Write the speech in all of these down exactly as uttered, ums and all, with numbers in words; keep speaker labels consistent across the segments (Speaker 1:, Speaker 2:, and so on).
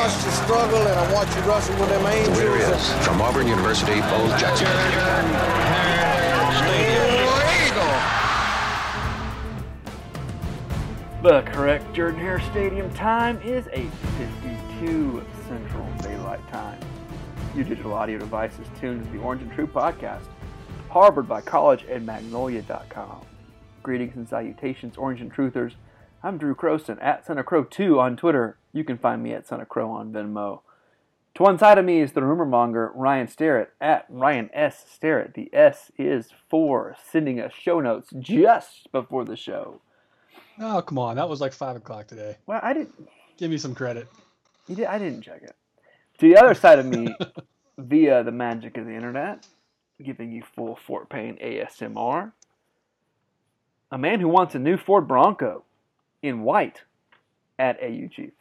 Speaker 1: watched you struggle and I watched you wrestle with them angels.
Speaker 2: The winner is, from Auburn University, Bo Jackson.
Speaker 3: The correct Jordan Hare Stadium time is eight fifty-two Central Daylight Time. Your digital audio device is tuned to the Orange and True podcast, harbored by college and magnolia dot com. Greetings and salutations, Orange and Truthers. I'm Drew Crowson, at Son of Crow two on Twitter. You can find me at Son of Crow on Venmo. To one side of me is the rumor monger, Ryan Starrett, at Ryan S. Starrett. The S is for sending us show notes just before the show.
Speaker 4: Oh, come on. That was like five o'clock today.
Speaker 3: Well, I didn't...
Speaker 4: Give me some credit.
Speaker 3: You did, I didn't check it. To the other side of me, via the magic of the internet, giving you full Fort Payne A S M R, a man who wants a new Ford Bronco in white at A U Chief.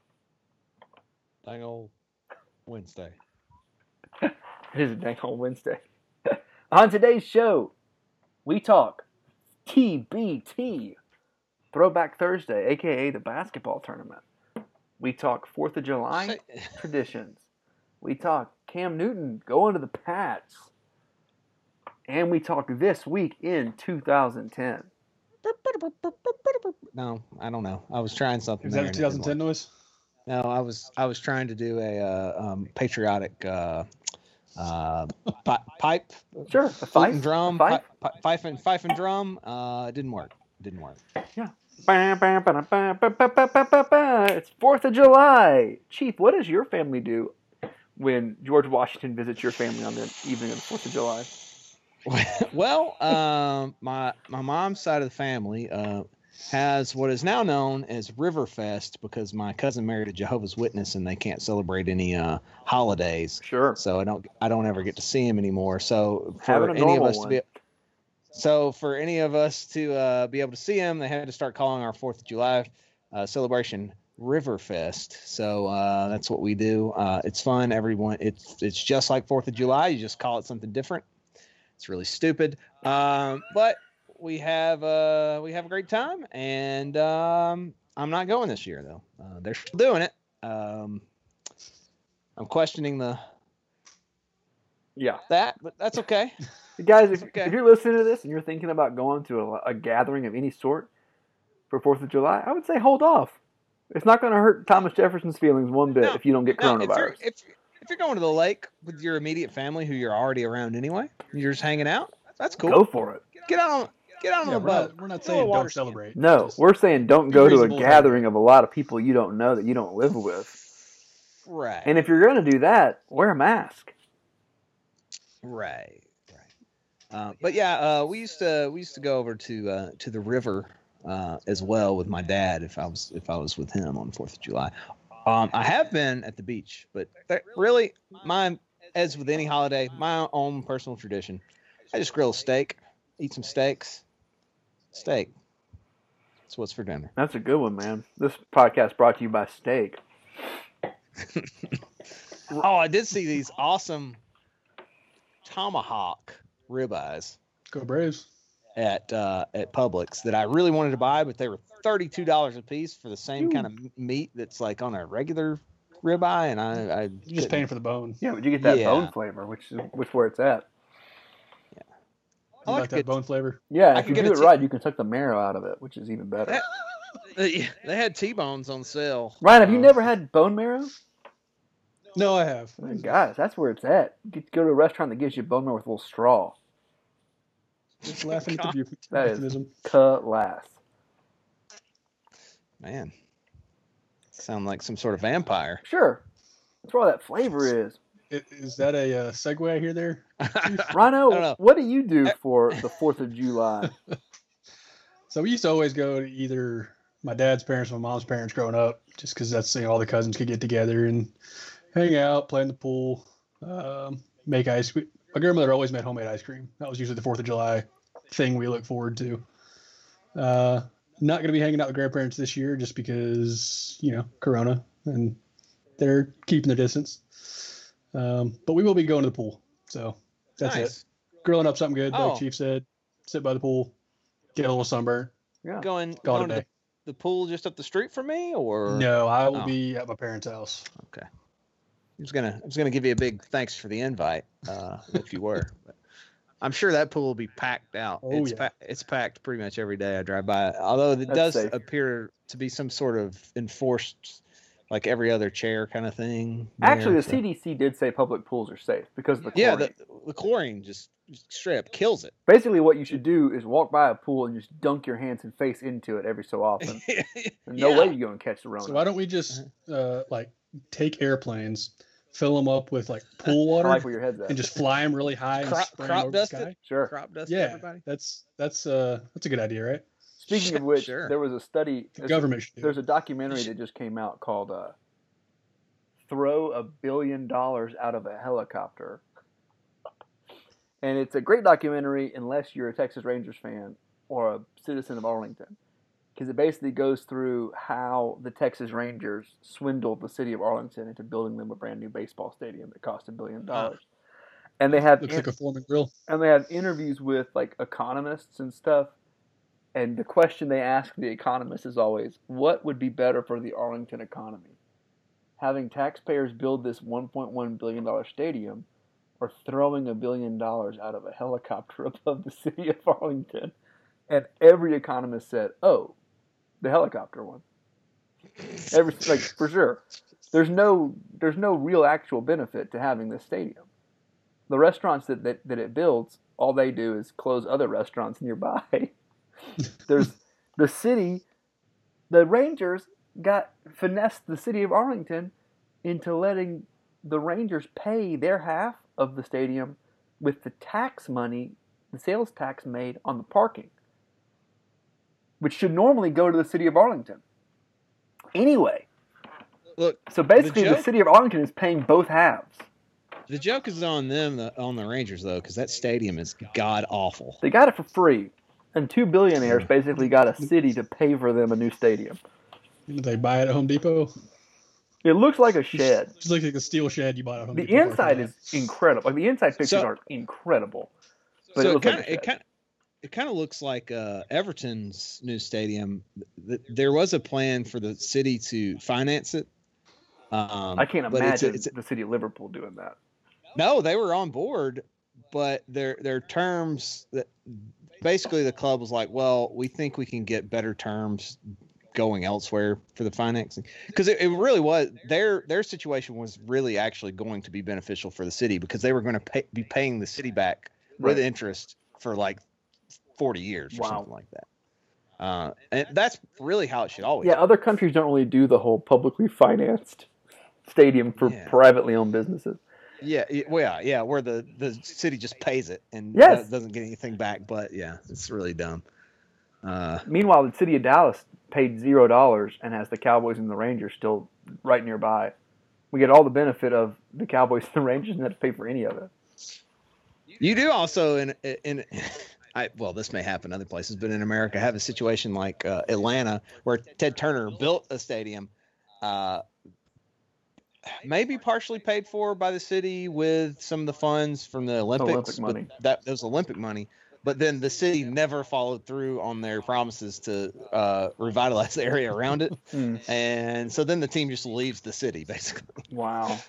Speaker 5: Dang old Wednesday.
Speaker 3: It is a dang old Wednesday. On today's show, we talk T B T, Throwback Thursday, a k a the basketball tournament. We talk fourth of July traditions. We talk Cam Newton going to the Pats. And we talk this week in two thousand ten.
Speaker 5: No, I don't know. I was trying something.
Speaker 4: Is
Speaker 5: there
Speaker 4: that a
Speaker 5: and it
Speaker 4: two thousand
Speaker 5: didn't
Speaker 4: ten
Speaker 5: work.
Speaker 4: noise?
Speaker 5: No, I was I was trying to do a uh, um, patriotic uh, uh, pi- pipe,
Speaker 3: Sure, a
Speaker 5: flute
Speaker 3: fife,
Speaker 5: and drum,
Speaker 3: a fife.
Speaker 5: pi- pi- fife and fife and drum. Uh, it didn't work. It didn't work.
Speaker 3: Yeah. It's fourth of July. Chief, what does your family do when George Washington visits your family on the evening of the fourth of July?
Speaker 5: Well, um, my my mom's side of the family uh, has what is now known as Riverfest because my cousin married a Jehovah's Witness and they can't celebrate any uh, holidays.
Speaker 3: Sure.
Speaker 5: So I don't I don't ever get to see him anymore. So for
Speaker 3: Having a
Speaker 5: any of
Speaker 3: normal
Speaker 5: us to be so for any of us to uh, be able to see him, they had to start calling our Fourth of July uh, celebration Riverfest. So uh, that's what we do. Uh, it's fun. Everyone, it's it's just like Fourth of July. You just call it something different. It's really stupid, um, but we have uh, we have a great time, and um, I'm not going this year though. Uh, they're still doing it. Um, I'm questioning the
Speaker 3: Yeah.
Speaker 5: that, but that's okay.
Speaker 3: Guys, if,
Speaker 5: okay.
Speaker 3: if you're listening to this and you're thinking about going to a, a gathering of any sort for fourth of July, I would say hold off. It's not going to hurt Thomas Jefferson's feelings one bit
Speaker 5: No,
Speaker 3: if you don't get
Speaker 5: no,
Speaker 3: coronavirus.
Speaker 5: If you're, if, if you're going to the lake with your immediate family who you're already around anyway, you're just hanging out, that's cool.
Speaker 3: Go for it.
Speaker 5: Get out on get out on
Speaker 4: Yeah,
Speaker 5: the
Speaker 4: we're
Speaker 5: boat.
Speaker 4: not, we're not
Speaker 5: Go to a
Speaker 4: saying
Speaker 5: water
Speaker 4: don't
Speaker 5: stand.
Speaker 4: celebrate.
Speaker 3: No,
Speaker 4: Just
Speaker 3: we're saying don't
Speaker 4: be
Speaker 3: go to a
Speaker 4: reasonable
Speaker 3: gathering of a lot of people you don't know that you don't live with.
Speaker 5: Right.
Speaker 3: And if you're going to do that, wear a mask.
Speaker 5: Right, right. Uh, but yeah, uh, we used to we used to go over to uh, to the river uh, as well with my dad if I was if I was with him on Fourth of July. Um, I have been at the beach, but that really, my as with any holiday, my own personal tradition. I just grill a steak, eat some steaks, steak. That's what's for dinner.
Speaker 3: That's a good one, man. This podcast brought to you by Steak.
Speaker 5: Oh, I did see these awesome tomahawk ribeyes
Speaker 4: Go Braves.
Speaker 5: at uh, at Publix that I really wanted to buy, but they were thirty-two dollars a piece for the same
Speaker 3: Ooh.
Speaker 5: kind of meat that's like on a regular ribeye, and I, I
Speaker 4: You're just
Speaker 5: couldn't-
Speaker 4: paying for the bone.
Speaker 3: Yeah, but you get that
Speaker 5: Yeah.
Speaker 3: bone flavor, which is which where it's at.
Speaker 5: I
Speaker 4: You
Speaker 5: like
Speaker 4: like
Speaker 5: to
Speaker 4: that
Speaker 5: get-
Speaker 4: bone flavor?
Speaker 3: Yeah,
Speaker 5: I
Speaker 3: if
Speaker 5: can
Speaker 3: you
Speaker 5: get
Speaker 3: do
Speaker 5: a
Speaker 3: it
Speaker 5: t-
Speaker 3: right, you can suck the marrow out of it, which is even better.
Speaker 5: they, they had T-bones on sale.
Speaker 3: Ryan, have you
Speaker 5: Uh,
Speaker 3: never had bone marrow?
Speaker 4: No, I have.
Speaker 3: Oh, guys, that's where it's at. You get to go to a restaurant that gives you bone marrow with a little straw.
Speaker 4: Just laughing at the view.
Speaker 3: That is
Speaker 4: euphemism.
Speaker 3: class.
Speaker 5: Man, sound like some sort of vampire.
Speaker 3: Sure. That's where all that flavor is.
Speaker 4: I- Is that a uh, segue I hear there?
Speaker 3: Rhino,
Speaker 5: I don't know.
Speaker 3: what do you do for the fourth of July?
Speaker 4: So we used to always go to either my dad's parents or my mom's parents growing up, just because that's, you know, all the cousins could get together and hang out, play in the pool, um, make ice cream. My grandmother always made homemade ice cream. That was usually the fourth of July thing we look forward to. Uh, not going to be hanging out with grandparents this year just because, you know, Corona, and they're keeping their distance. Um, but we will be going to the pool. So that's
Speaker 5: Nice.
Speaker 4: it. Grilling up something good,
Speaker 5: Oh.
Speaker 4: like Chief said. Sit by the pool, get a little sunburn.
Speaker 3: Yeah.
Speaker 5: Going
Speaker 4: Call it
Speaker 5: going
Speaker 4: a
Speaker 5: to,
Speaker 4: day.
Speaker 5: the pool just up the street from me, or
Speaker 4: No, I will
Speaker 5: Oh.
Speaker 4: be at my parents' house.
Speaker 5: Okay. I was gonna I was gonna give you a big thanks for the invite, uh, if you were. But I'm sure that pool will be packed out.
Speaker 4: Oh,
Speaker 5: it's
Speaker 4: yeah.
Speaker 5: pa- it's packed pretty much every day I drive by. Although it
Speaker 3: That's
Speaker 5: does
Speaker 3: safe.
Speaker 5: appear to be some sort of enforced, like every other chair kind of thing. there,
Speaker 3: Actually, the
Speaker 5: so-
Speaker 3: C D C did say public pools are safe because of the
Speaker 5: Yeah,
Speaker 3: chlorine.
Speaker 5: the, the chlorine just straight up kills it.
Speaker 3: Basically, what you should do is walk by a pool and just dunk your hands and face into it every so often. There's no
Speaker 5: Yeah.
Speaker 3: way you're going to catch the Rona.
Speaker 4: So why don't we just uh, like take airplanes, fill them up with like pool
Speaker 3: I
Speaker 4: water,
Speaker 3: like where your head's at.
Speaker 4: and just fly them really high and
Speaker 5: Crop-
Speaker 4: spray 'em
Speaker 5: crop
Speaker 4: over the
Speaker 5: dust it?
Speaker 4: sky?
Speaker 3: Sure.
Speaker 5: Crop dust
Speaker 4: Yeah,
Speaker 5: everybody.
Speaker 4: that's that's uh that's a good idea, right?
Speaker 3: Speaking of which,
Speaker 5: Sure.
Speaker 3: there was a study.
Speaker 4: The government should do
Speaker 3: There's
Speaker 4: it.
Speaker 3: a documentary that just came out called uh, "Throw a Billion Dollars Out of a Helicopter," and it's a great documentary unless you're a Texas Rangers fan or a citizen of Arlington, because it basically goes through how the Texas Rangers swindled the city of Arlington into building them a brand new baseball stadium that cost a billion dollars. And they have
Speaker 4: Looks
Speaker 3: in-
Speaker 4: like a Foreman grill.
Speaker 3: and they have interviews with like economists and stuff. And the question they ask the economists is always, what would be better for the Arlington economy? Having taxpayers build this one point one billion dollars stadium or throwing a billion dollars out of a helicopter above the city of Arlington? And every economist said, oh, the helicopter one. Every, like, for sure. There's no, there's no real actual benefit to having this stadium. The restaurants that, that, that it builds, all they do is close other restaurants nearby. There's the city, the Rangers got finessed the city of Arlington into letting the Rangers pay their half of the stadium with the tax money, the sales tax made on the parking, which should normally go to the city of Arlington. Anyway,
Speaker 5: Look,
Speaker 3: so basically the,
Speaker 5: joke-
Speaker 3: city of Arlington is paying both halves.
Speaker 5: the joke is on them, the, on the Rangers though, because that stadium is god awful.
Speaker 3: They got it for free, and two billionaires basically got a city to pay for them a new stadium.
Speaker 4: Did they buy it at Home Depot?
Speaker 3: It looks like a shed.
Speaker 4: Just looks like a steel shed you bought at Home
Speaker 3: The
Speaker 4: Depot.
Speaker 3: inside is incredible. Like the inside pictures
Speaker 5: So-
Speaker 3: are incredible, but
Speaker 5: so
Speaker 3: it
Speaker 5: it
Speaker 3: looks
Speaker 5: kind
Speaker 3: like
Speaker 5: of
Speaker 3: a
Speaker 5: it
Speaker 3: shed.
Speaker 5: kind it kind of looks like uh, Everton's new stadium. Th- There was a plan for the city to finance it. Um,
Speaker 3: I can't
Speaker 5: but it's a-
Speaker 3: imagine
Speaker 5: it's a-
Speaker 3: the city of Liverpool doing that.
Speaker 5: No, they were on board, but their their terms that basically the club was like, well, we think we can get better terms going elsewhere for the financing, because it, it really was their their situation was really actually going to be beneficial for the city, because they were going to pay, be paying the city back with
Speaker 3: Right.
Speaker 5: interest for like forty years or
Speaker 3: Wow.
Speaker 5: something like that. Uh, and that's really how it should always.
Speaker 3: Yeah, other countries don't really do the whole publicly financed stadium for
Speaker 5: Yeah.
Speaker 3: privately owned businesses.
Speaker 5: Yeah, yeah, well, yeah, yeah, where the, the city just pays it and
Speaker 3: Yes.
Speaker 5: do- doesn't get anything back. But yeah, it's really dumb. Uh,
Speaker 3: Meanwhile, the city of Dallas paid zero dollars and has the Cowboys and the Rangers still right nearby. We get all the benefit of the Cowboys and the Rangers and not have to pay for any of it.
Speaker 5: you do also in in, I well, this may happen other places, but in America, have a situation like uh, Atlanta, where Ted Turner built a stadium, uh, maybe partially paid for by the city with some of the funds from the Olympics,
Speaker 3: Olympic
Speaker 5: but
Speaker 3: money.
Speaker 5: that that was Olympic money. But then the city never followed through on their promises to uh, revitalize the area around it.
Speaker 3: Mm.
Speaker 5: And so then the team just leaves the city, basically.
Speaker 3: Wow.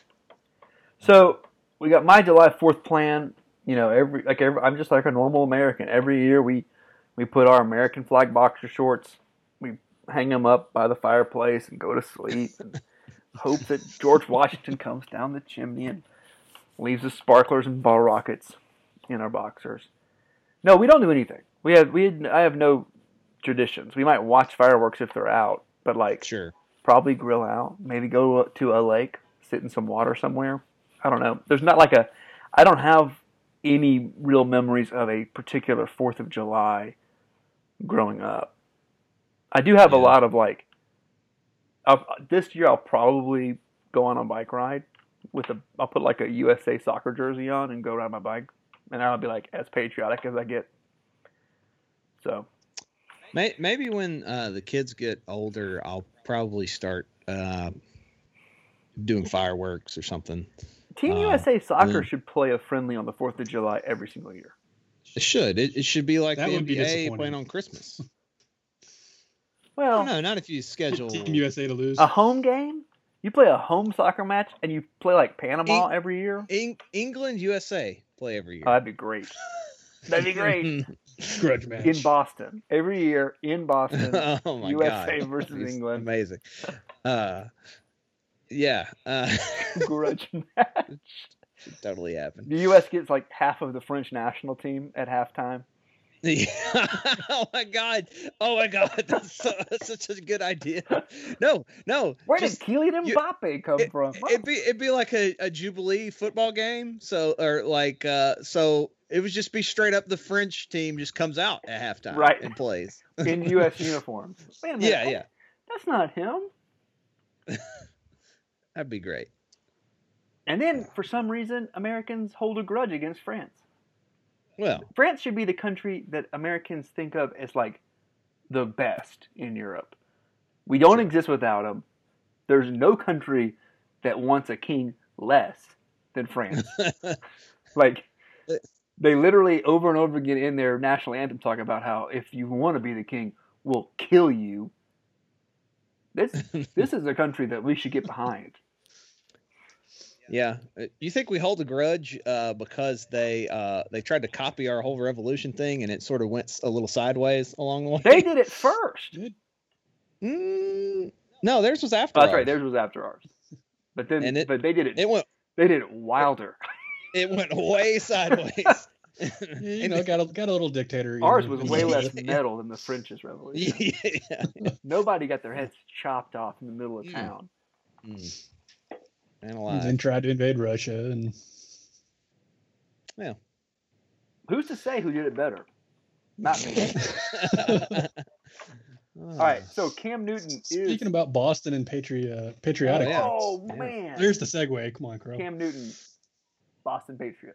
Speaker 3: So we got my July fourth plan. You know, every like every, I'm just like a normal American. Every year we we put our American flag boxer shorts, we hang them up by the fireplace and go to sleep and hope that George Washington comes down the chimney and leaves us sparklers and bottle rockets in our boxers. No, we don't do anything. We have we had, I have no traditions. We might watch fireworks if they're out, but like
Speaker 5: Sure.
Speaker 3: probably grill out, maybe go to a lake, sit in some water somewhere. I don't know. There's not like a, I don't have any real memories of a particular fourth of July growing up. I do have a
Speaker 5: Yeah.
Speaker 3: lot of like, I'll, this year I'll probably go on a bike ride with a, I'll put like a U S A soccer jersey on and go ride my bike. And I'll be like as patriotic as I get. So.
Speaker 5: May- Maybe when uh, the kids get older, I'll probably start uh, doing fireworks or something.
Speaker 3: Team
Speaker 5: Uh,
Speaker 3: U S A Soccer
Speaker 5: yeah.
Speaker 3: should play a friendly on the fourth of July every single year.
Speaker 5: It should. It, it should be like
Speaker 4: That
Speaker 5: the
Speaker 4: would be
Speaker 5: N B A
Speaker 4: disappointing.
Speaker 5: playing on Christmas.
Speaker 3: Well,
Speaker 5: no, not if you schedule
Speaker 4: Team U S A to lose.
Speaker 3: a home game. You play a home soccer match, and you play like Panama
Speaker 5: Eng-
Speaker 3: every year.
Speaker 5: Eng- England, U S A play every year.
Speaker 3: Oh, that'd be great. That'd be great.
Speaker 4: Grudge match.
Speaker 3: In Boston, every year in Boston,
Speaker 5: oh my
Speaker 3: U S A
Speaker 5: god,
Speaker 3: versus
Speaker 5: That'd be
Speaker 3: England.
Speaker 5: amazing. Uh, yeah, uh,
Speaker 3: Grudge match.
Speaker 5: should totally happen.
Speaker 3: The U S gets like half of the French national team at halftime.
Speaker 5: Yeah. oh my god! Oh my god! That's, so, that's such a good idea. No, no.
Speaker 3: Where
Speaker 5: just-
Speaker 3: did Kylian
Speaker 5: you-
Speaker 3: Mbappe come
Speaker 5: it,
Speaker 3: from?
Speaker 5: It'd be it'd be like a, a Jubilee football game. So or like uh, so it would just be straight up the French team just comes out at halftime
Speaker 3: Right.
Speaker 5: and plays.
Speaker 3: In U S uniforms. Wait a minute.
Speaker 5: Yeah, yeah.
Speaker 3: That's not him.
Speaker 5: That'd be great.
Speaker 3: And then, for some reason, Americans hold a grudge against France.
Speaker 5: Well,
Speaker 3: France should be the country that Americans think of as like the best in Europe. We don't
Speaker 5: Sure.
Speaker 3: exist without them. There's no country that wants a king less than France. Like, they literally over and over again in their national anthem talk about how if you want to be the king, we'll kill you. This this is a country that we should get behind.
Speaker 5: yeah. Uh, You think we hold a grudge uh, because they uh, they tried to copy our whole revolution thing and it sort of went a little sideways along the way?
Speaker 3: They did it first.
Speaker 5: Mm, no, theirs was after.
Speaker 3: Oh, that's
Speaker 5: ours.
Speaker 3: right. Theirs was after ours. But then,
Speaker 5: And it-
Speaker 3: but they did it.
Speaker 5: It went
Speaker 3: They did it wilder.
Speaker 5: it went way sideways.
Speaker 4: Yeah, you know, got a got a little dictator.
Speaker 3: Ours
Speaker 4: in-
Speaker 3: was
Speaker 4: in
Speaker 3: way
Speaker 4: the-
Speaker 3: less metal than the French's revolution.
Speaker 5: yeah.
Speaker 3: Nobody got their heads chopped off in the middle of
Speaker 5: Mm.
Speaker 3: town.
Speaker 5: Mm. And
Speaker 4: And
Speaker 5: alive.
Speaker 4: then tried to invade Russia, and
Speaker 3: Who's to say who did it better? Not me.
Speaker 5: All
Speaker 3: All right, so Cam Newton is.
Speaker 4: speaking about Boston and patri- patriotic.
Speaker 5: Oh, yeah.
Speaker 3: Oh
Speaker 5: Yeah.
Speaker 3: man,
Speaker 4: There's the segue. Come on, Crow.
Speaker 3: Cam Newton, Boston Patriot.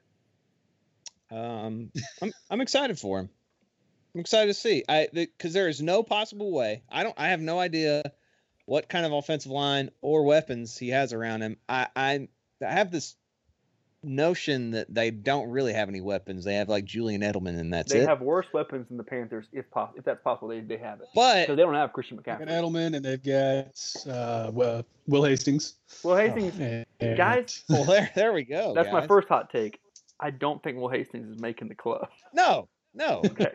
Speaker 5: Um, I'm I'm excited for him. I'm excited to see. I because there is no possible way. I don't. I have no idea what kind of offensive line or weapons he has around him. I I, I have this notion that they don't really have any weapons. They have like Julian Edelman, and that's
Speaker 3: They
Speaker 5: it.
Speaker 3: have worse weapons than the Panthers, if pos- if that's possible. They they have it.
Speaker 5: but
Speaker 3: So they don't have Christian
Speaker 4: They got
Speaker 3: McCaffrey.
Speaker 4: Edelman, and they've got uh, Will, Will Hastings.
Speaker 3: Well, Hastings,
Speaker 4: And-
Speaker 3: guys,
Speaker 5: well, there there we go.
Speaker 3: that's my
Speaker 5: guys.
Speaker 3: first hot take. I don't think Will Hastings is making the club.
Speaker 5: No, no.
Speaker 3: Okay.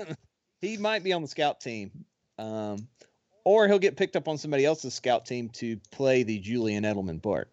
Speaker 5: He might be on the scout team, um, or he'll get picked up on somebody else's scout team to play the Julian Edelman part.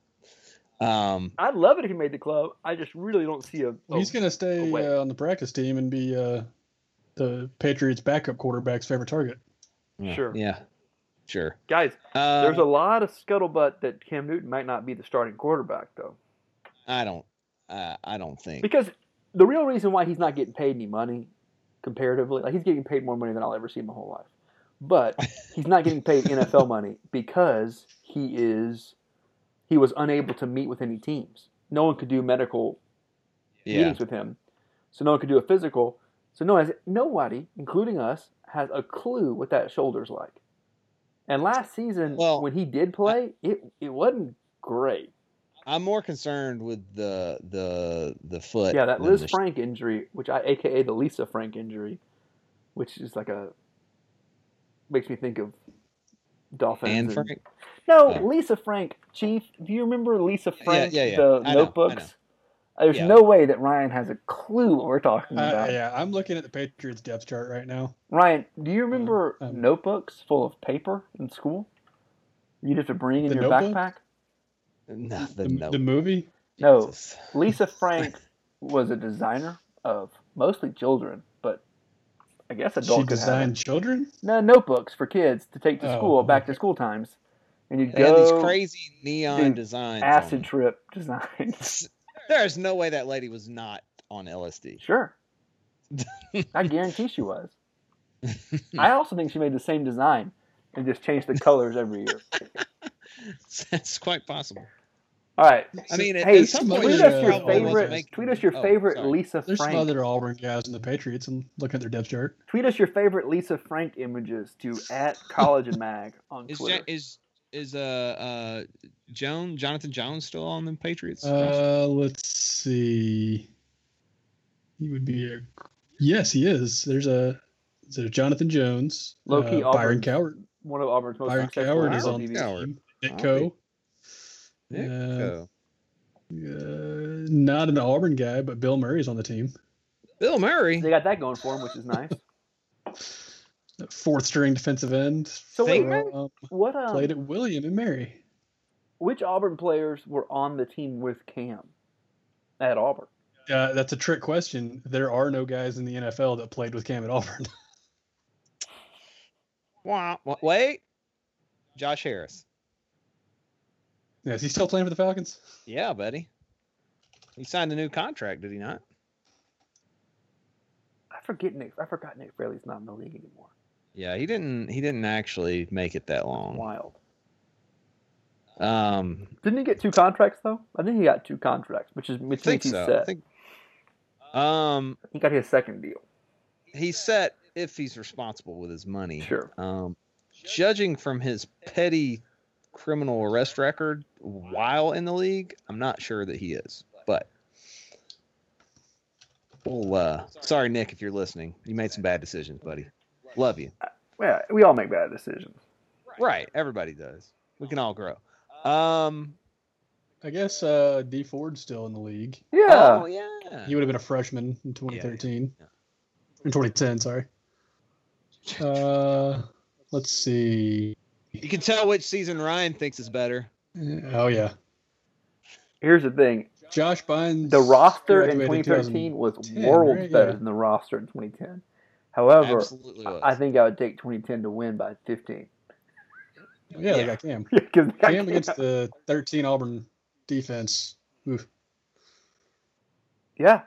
Speaker 5: Um,
Speaker 3: I'd love it if he made the club. I just really don't see a. a
Speaker 4: He's going to stay
Speaker 3: away.
Speaker 4: uh, on the practice team and be uh, the Patriots' backup quarterback's favorite target.
Speaker 3: Sure.
Speaker 5: Yeah. Sure.
Speaker 3: guys.
Speaker 5: Uh,
Speaker 3: There's a lot of scuttlebutt that Cam Newton might not be the starting quarterback, though.
Speaker 5: I don't. Uh, I don't think.
Speaker 3: Because the real reason why he's not getting paid any money, comparatively, like he's getting paid more money than I'll ever see in my whole life, but he's not getting paid N F L money because he is he was unable to meet with any teams. No one could do medical
Speaker 5: Yeah.
Speaker 3: meetings with him, so no one could do a physical. So no one has, nobody, including us, has a clue what that shoulder's like. And last season,
Speaker 5: Well,
Speaker 3: when he did play, it it wasn't great.
Speaker 5: I'm more concerned with the the the foot.
Speaker 3: Yeah, that
Speaker 5: than
Speaker 3: Liz
Speaker 5: the sh-
Speaker 3: Frank injury, which I, A K A the Lisa Frank injury, which is like a makes me think of Dolphins.
Speaker 5: Anne
Speaker 3: and-
Speaker 5: Frank.
Speaker 3: No,
Speaker 5: Oh.
Speaker 3: Lisa Frank. Chief, do you remember Lisa Frank?
Speaker 5: yeah, yeah.
Speaker 3: The
Speaker 5: I know, I
Speaker 3: notebooks.
Speaker 5: know.
Speaker 3: There's
Speaker 5: Yeah.
Speaker 3: no way that Ryan has a clue what we're talking
Speaker 4: Uh,
Speaker 3: about.
Speaker 4: yeah, I'm looking at the Patriots depth chart right now.
Speaker 3: Ryan, do you remember
Speaker 4: Um,
Speaker 3: notebooks full of paper in school? You'd have to bring in
Speaker 4: The
Speaker 3: your
Speaker 4: notebook?
Speaker 3: backpack.
Speaker 5: No, the,
Speaker 4: The,
Speaker 5: no.
Speaker 4: the movie.
Speaker 3: No,
Speaker 5: Jesus.
Speaker 3: Lisa Frank was a designer of mostly children, but I guess adults
Speaker 4: She
Speaker 3: could have it.
Speaker 4: designed children.
Speaker 3: No, notebooks for kids to take to
Speaker 4: Oh,
Speaker 3: school, back
Speaker 4: okay.
Speaker 3: to school times. And you'd
Speaker 5: They had
Speaker 3: go
Speaker 5: these crazy neon
Speaker 3: Dude,
Speaker 5: designs. on
Speaker 3: acid
Speaker 5: them.
Speaker 3: trip designs.
Speaker 5: There's no way that lady was not on L S D.
Speaker 3: Sure. I guarantee she was. I also think she made the same design and just changed the colors every year.
Speaker 5: That's quite possible.
Speaker 3: All right.
Speaker 5: I mean, at,
Speaker 3: Hey,
Speaker 5: at some
Speaker 4: tweet
Speaker 5: point,
Speaker 3: tweet
Speaker 4: you
Speaker 3: us
Speaker 4: should
Speaker 3: your
Speaker 4: probably
Speaker 3: favorite.
Speaker 5: make-
Speaker 3: Tweet us your
Speaker 5: oh,
Speaker 3: favorite
Speaker 5: sorry.
Speaker 3: Lisa
Speaker 4: There's some
Speaker 3: Frank.
Speaker 4: other Auburn guys in the Patriots, and looking at their depth chart.
Speaker 3: Tweet us your favorite Lisa Frank images to at College and Mag on
Speaker 5: Is
Speaker 3: Twitter.
Speaker 5: Ja- is is uh uh Jones Jonathan Jones still on the Patriots?
Speaker 4: Uh, let's see. He would be a. Yes, he is. There's a. There's Jonathan Jones.
Speaker 3: Low-key
Speaker 4: uh, Byron
Speaker 3: Auburn's-
Speaker 4: Coward.
Speaker 3: one of Auburn's most
Speaker 4: Byron
Speaker 3: successful
Speaker 4: Coward is
Speaker 3: N F L
Speaker 4: on
Speaker 3: D
Speaker 4: the
Speaker 3: Bs.
Speaker 5: Coward.
Speaker 4: team. Ditko.
Speaker 5: Ditko.
Speaker 4: Uh, not an Auburn guy, but Bill Murray's on the team.
Speaker 5: Bill Murray.
Speaker 3: They got that going for him, which is nice.
Speaker 4: Fourth string defensive end.
Speaker 3: So wait,
Speaker 5: Thingman?
Speaker 4: Um,
Speaker 3: what? Um,
Speaker 4: played at William and Mary.
Speaker 3: which Auburn players were on the team with Cam at Auburn?
Speaker 4: Uh, that's a trick question. There are no guys in the N F L that played with Cam at Auburn.
Speaker 5: Wah, wah, wait. Josh Harris.
Speaker 4: Yeah, is he still playing for the Falcons?
Speaker 5: Yeah, buddy. He signed a new contract, did he not?
Speaker 3: I forget Nick. I forgot Nick Fraley's not in the league anymore.
Speaker 5: Yeah, he didn't. He didn't actually make it that long.
Speaker 3: Wild.
Speaker 5: Um,
Speaker 3: Didn't he get two contracts though? I think he got two contracts, which is which
Speaker 5: I think
Speaker 3: means he's
Speaker 5: so.
Speaker 3: set.
Speaker 5: I think. Um,
Speaker 3: He got his second deal.
Speaker 5: he's set if he's responsible with his money.
Speaker 3: Sure.
Speaker 5: Um, judging from his petty criminal arrest record while in the league, I'm not sure that he is. But, well, uh, sorry, Nick, if you're listening, you made some bad decisions, buddy. Love you.
Speaker 3: Yeah, we all make bad decisions.
Speaker 5: Right, everybody does. We can all grow. Um,
Speaker 4: I guess uh, D Ford's still in the league.
Speaker 3: Yeah.
Speaker 5: Oh yeah.
Speaker 4: He would have been a freshman in twenty thirteen. In twenty ten, sorry. Uh, let's see.
Speaker 5: You can tell which season Ryan thinks is better.
Speaker 4: Oh, yeah.
Speaker 3: Here's the thing.
Speaker 4: Josh Bynes.
Speaker 3: The roster in
Speaker 4: graduated
Speaker 3: twenty thirteen was
Speaker 4: twenty ten,
Speaker 3: worlds
Speaker 4: right?
Speaker 3: better
Speaker 4: Yeah.
Speaker 3: than the roster in twenty ten. However,
Speaker 5: Absolutely was.
Speaker 3: I think I would take twenty ten to win by fifteen.
Speaker 4: Yeah, they
Speaker 5: Yeah.
Speaker 4: got Cam.
Speaker 3: Yeah, 'cause they got
Speaker 4: Cam against the thirteen Auburn defense. Oof.
Speaker 3: Yeah.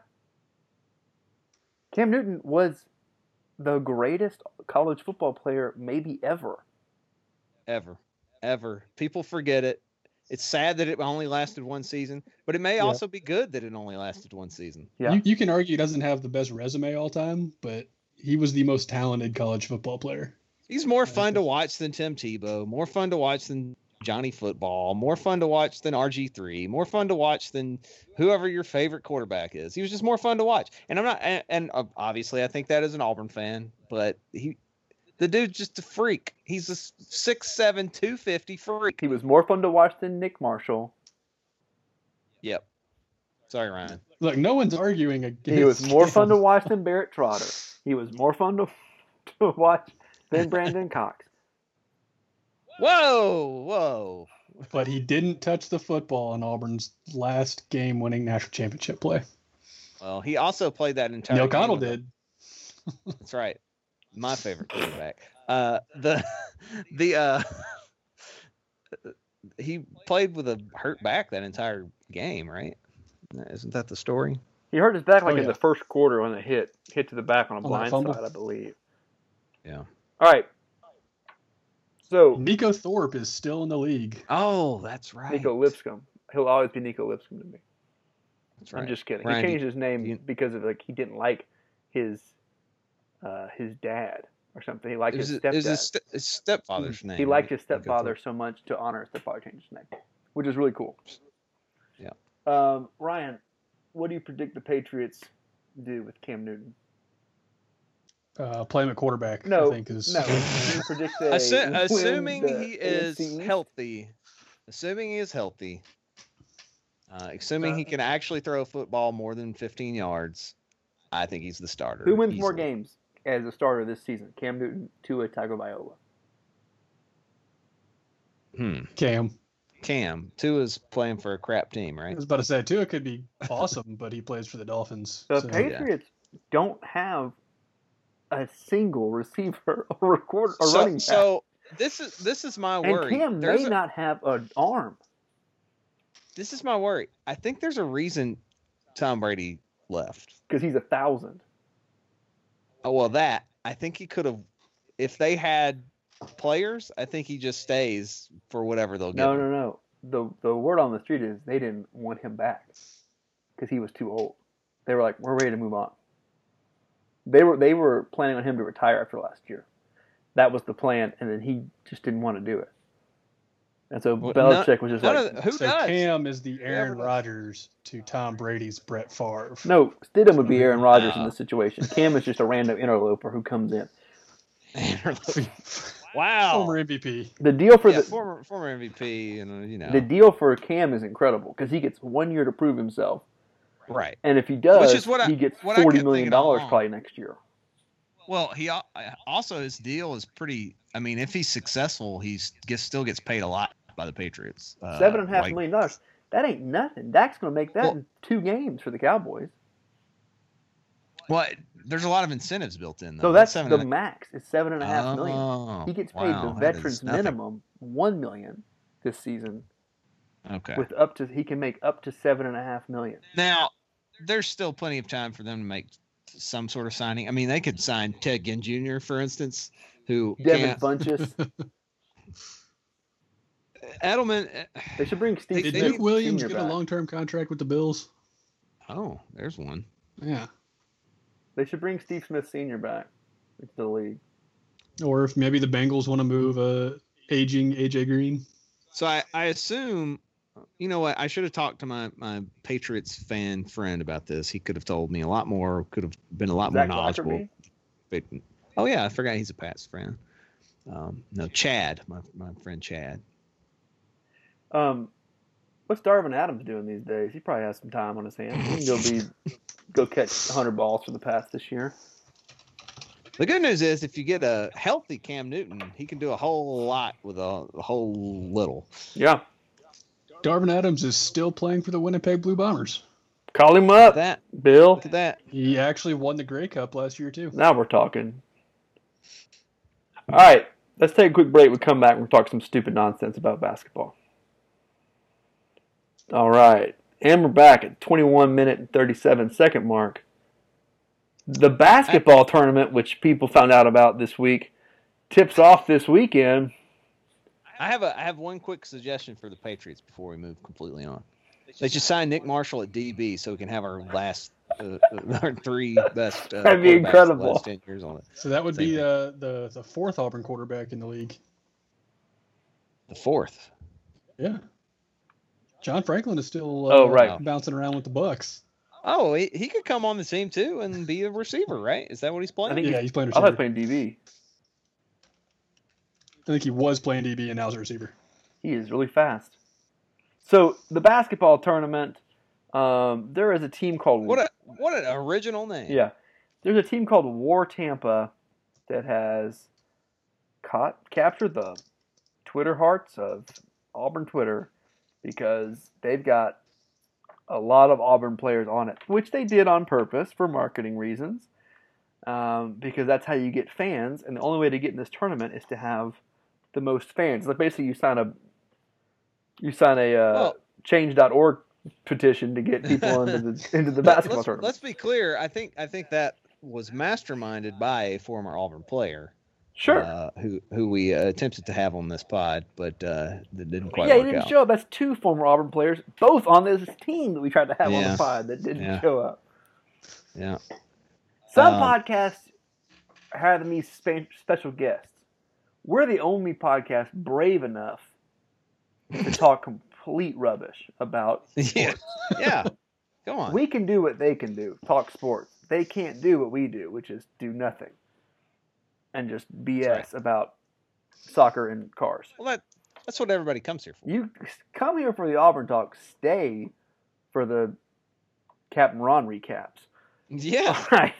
Speaker 3: Cam Newton was the greatest college football player maybe ever.
Speaker 5: Ever. Ever. People forget it. It's sad that it only lasted one season, but it may
Speaker 4: Yeah.
Speaker 5: also be good that it only lasted one season.
Speaker 3: Yeah.
Speaker 4: You, you can argue he doesn't have the best resume all time, but he was the most talented college football player.
Speaker 5: He's more fun to watch than Tim Tebow, more fun to watch than Johnny Football, more fun to watch than R G three, more fun to watch than whoever your favorite quarterback is. He was just more fun to watch. And I'm not, and, and uh, obviously I think that as an Auburn fan, but he, the dude's just a freak. He's a six seven, two fifty freak.
Speaker 3: He was more fun to watch than Nick Marshall.
Speaker 5: Yep. Sorry, Ryan.
Speaker 4: Look, no one's arguing against
Speaker 3: He was more
Speaker 4: Cam.
Speaker 3: fun to watch than Barrett Trotter. He was more fun to, to watch than Brandon Cox.
Speaker 5: Whoa, whoa.
Speaker 4: But he didn't touch the football in Auburn's last game-winning national championship play.
Speaker 5: Well, he also played that entire
Speaker 4: Neil
Speaker 5: game
Speaker 4: Connell
Speaker 5: with a-
Speaker 4: did.
Speaker 5: That's right. My favorite quarterback. Uh, the the uh, he played with a hurt back that entire game, right? Isn't that the story?
Speaker 3: He hurt his back like
Speaker 4: Oh,
Speaker 3: in
Speaker 4: yeah.
Speaker 3: the first quarter when it hit hit to the back on a
Speaker 4: On that
Speaker 3: blind
Speaker 4: fumble?
Speaker 3: side, I believe.
Speaker 5: Yeah.
Speaker 3: All right. So
Speaker 4: Nico Thorpe is still in the league.
Speaker 5: Oh, that's right.
Speaker 3: Nico Lipscomb. He'll always be Nico Lipscomb to me.
Speaker 5: That's right.
Speaker 3: I'm just kidding.
Speaker 5: Ryan,
Speaker 3: he
Speaker 5: do
Speaker 3: changed
Speaker 5: you-
Speaker 3: his name
Speaker 5: do you-
Speaker 3: because of like he didn't like his uh, his dad or something. He liked
Speaker 5: It was,
Speaker 3: his
Speaker 5: it was
Speaker 3: stepdad.
Speaker 5: his, st- his stepfather's name.
Speaker 3: He liked
Speaker 5: right?
Speaker 3: his stepfather so much to honor his stepfather changed his name, which is really cool.
Speaker 5: Yeah.
Speaker 3: Um, Ryan, what do you predict the Patriots do with Cam Newton?
Speaker 4: Uh, play him at quarterback,
Speaker 3: No,
Speaker 4: I think is.
Speaker 3: no. Do you predict they
Speaker 5: Assu-
Speaker 3: win
Speaker 5: assuming
Speaker 3: the
Speaker 5: he is
Speaker 3: A F C East?
Speaker 5: healthy, assuming he is healthy, uh, assuming he can actually throw a football more than fifteen yards, I think he's the starter.
Speaker 3: Who wins more
Speaker 5: easily.
Speaker 3: games as a starter this season? Cam Newton, Tua Tagovailoa.
Speaker 5: Hmm.
Speaker 4: Cam.
Speaker 5: Cam. Tua's playing for a crap team,
Speaker 4: I
Speaker 5: right?
Speaker 4: was about to say, Tua could be awesome, but he plays for the Dolphins.
Speaker 3: The
Speaker 4: so-
Speaker 3: Patriots don't have a single receiver or record or
Speaker 5: so,
Speaker 3: running back.
Speaker 5: so this is this is my
Speaker 3: and
Speaker 5: worry.
Speaker 3: Cam
Speaker 5: There's
Speaker 3: may
Speaker 5: a-
Speaker 3: not have an arm.
Speaker 5: This is my worry. I think there's a reason Tom Brady left.
Speaker 3: Because he's a thousand.
Speaker 5: Oh well, that I think he could have. If they had players, I think he just stays for whatever they'll give.
Speaker 3: No,
Speaker 5: him.
Speaker 3: no, no. The the word on the street is they didn't want him back because he was too old. They were like, we're ready to move on. They were they were planning on him to retire after last year. That was the plan, and then he just didn't want to do it. And so
Speaker 5: Well,
Speaker 3: Belichick was just
Speaker 5: None
Speaker 3: like,
Speaker 5: of the- who
Speaker 4: so
Speaker 5: does?
Speaker 4: Cam is the Aaron
Speaker 5: Whoever does.
Speaker 4: Rodgers to Tom Brady's Brett Favre.
Speaker 3: no, Stidham would be Aaron Rodgers in
Speaker 5: No.
Speaker 3: this situation. Cam is just a random interloper who comes in.
Speaker 5: Wow.
Speaker 4: Former M V P.
Speaker 3: The deal for
Speaker 5: yeah,
Speaker 3: the
Speaker 5: former former M V P, and you know,
Speaker 3: the deal for Cam is incredible because he gets one year to prove himself,
Speaker 5: right.
Speaker 3: and if he does,
Speaker 6: Which is what I-
Speaker 3: he gets
Speaker 6: what I
Speaker 3: forty
Speaker 6: kept
Speaker 3: million
Speaker 6: thinking all
Speaker 3: dollars
Speaker 6: along.
Speaker 3: probably next year.
Speaker 6: Well, he al- also his deal is pretty. I mean, if he's successful, he's gets still gets paid a lot by the Patriots. Uh,
Speaker 3: Seven and a half
Speaker 6: like-
Speaker 3: million dollars. That ain't nothing. Dak's going to make that
Speaker 6: Well-
Speaker 3: in two games for the Cowboys.
Speaker 6: Well, there's a lot of incentives built in. Though.
Speaker 3: So that's
Speaker 6: seven
Speaker 3: the
Speaker 6: and a-
Speaker 3: max. It's seven and a half million.
Speaker 6: Oh,
Speaker 3: He gets paid
Speaker 6: wow,
Speaker 3: the
Speaker 6: that is
Speaker 3: veterans
Speaker 6: nothing.
Speaker 3: minimum one million this season.
Speaker 6: Okay.
Speaker 3: With up to he can make up to seven and a half million.
Speaker 6: Now, there's still plenty of time for them to make some sort of signing. I mean, they could sign Ted Ginn Junior, for instance, who
Speaker 3: Devin
Speaker 6: can't.
Speaker 3: Funchess.
Speaker 6: Edelman.
Speaker 3: They should bring Steve
Speaker 6: They-
Speaker 4: Did
Speaker 3: Smith
Speaker 4: Duke Williams
Speaker 3: Senior
Speaker 4: get a
Speaker 3: back.
Speaker 4: long-term contract with the Bills?
Speaker 6: Oh, there's one.
Speaker 4: Yeah.
Speaker 3: They should bring Steve Smith Senior back into the league.
Speaker 4: Or if maybe the Bengals want to move uh, aging A J Green.
Speaker 6: So I, I assume, you know what? I should have talked to my, my Patriots fan friend about this. He could have told me a lot more. Could have been a lot
Speaker 3: Zach
Speaker 6: more knowledgeable.
Speaker 3: Lockerbie?
Speaker 6: But, oh yeah, I forgot he's a Pats friend. Um, no, Chad, my my friend Chad.
Speaker 3: Um, what's Darvin Adams doing these days? He probably has some time on his hands. He can go be go catch one hundred balls for the Pats this year.
Speaker 6: The good news is, if you get a healthy Cam Newton, he can do a whole lot with a, a whole little.
Speaker 3: Yeah,
Speaker 4: Darvin Adams is still playing for the Winnipeg Blue Bombers.
Speaker 3: call him up,
Speaker 6: That
Speaker 3: Bill.
Speaker 6: look at that.
Speaker 4: He actually won the Grey Cup last year, too.
Speaker 3: Now we're talking. All right, let's take a quick break. We come back and we'll talk some stupid nonsense about basketball. All right, and we're back at twenty-one minute and thirty-seven second mark. The basketball tournament, which people found out about this week, tips off this weekend.
Speaker 5: I have a I have one quick suggestion for the Patriots before we move completely on. They should sign Nick Marshall at D B so we can have our last uh, our three best. Uh,
Speaker 3: That'd be
Speaker 5: quarterbacks
Speaker 3: incredible.
Speaker 5: The last ten years on it.
Speaker 4: So that would
Speaker 5: Same
Speaker 4: be
Speaker 5: thing.
Speaker 4: uh, the, the fourth Auburn quarterback in the league.
Speaker 5: The fourth.
Speaker 4: Yeah. John Franklin is still uh,
Speaker 3: Oh, right.
Speaker 4: bouncing around with the Bucks.
Speaker 5: Oh, he, he could come on the team too and be a receiver, right? Is that what he's playing?
Speaker 3: I think
Speaker 4: Yeah, he's playing
Speaker 3: I thought
Speaker 4: receiver.
Speaker 3: he was playing D B.
Speaker 4: I think he was playing D B and now he's a receiver.
Speaker 3: He is really fast. So the basketball tournament, um, there is a team called
Speaker 5: What a what an original name.
Speaker 3: yeah, there's a team called War Tampa that has caught captured the Twitter hearts of Auburn Twitter because they've got a lot of Auburn players on it, which they did on purpose for marketing reasons, um, because that's how you get fans, and the only way to get in this tournament is to have the most fans. Like basically, you sign a you sign a uh,
Speaker 5: Well-
Speaker 3: change dot org petition to get people into the into the
Speaker 5: Let-
Speaker 3: basketball
Speaker 5: let's,
Speaker 3: tournament.
Speaker 5: let's be clear. I think I think that was masterminded by a former Auburn player.
Speaker 3: Sure.
Speaker 5: Uh, who who we uh, attempted to have on this pod, but uh, that didn't quite
Speaker 3: yeah, he
Speaker 5: work
Speaker 3: didn't
Speaker 5: out.
Speaker 3: show up. That's two former Auburn players, both on this team that we tried to have on
Speaker 5: Yeah.
Speaker 3: the pod that didn't
Speaker 5: Yeah.
Speaker 3: show up.
Speaker 5: Yeah.
Speaker 3: Some
Speaker 5: Um,
Speaker 3: podcasts have these spe- special guests. We're the only podcast brave enough to talk complete rubbish about
Speaker 5: Yeah.
Speaker 3: sports.
Speaker 5: Yeah. Come on.
Speaker 3: We can do what they can do, talk sports. They can't do what we do, which is do nothing and just B S
Speaker 5: That's
Speaker 3: about soccer and cars.
Speaker 5: well, that that's what everybody comes here for.
Speaker 3: You come here for the Auburn talk, stay for the Captain Ron recaps.
Speaker 5: Yeah.
Speaker 3: All right.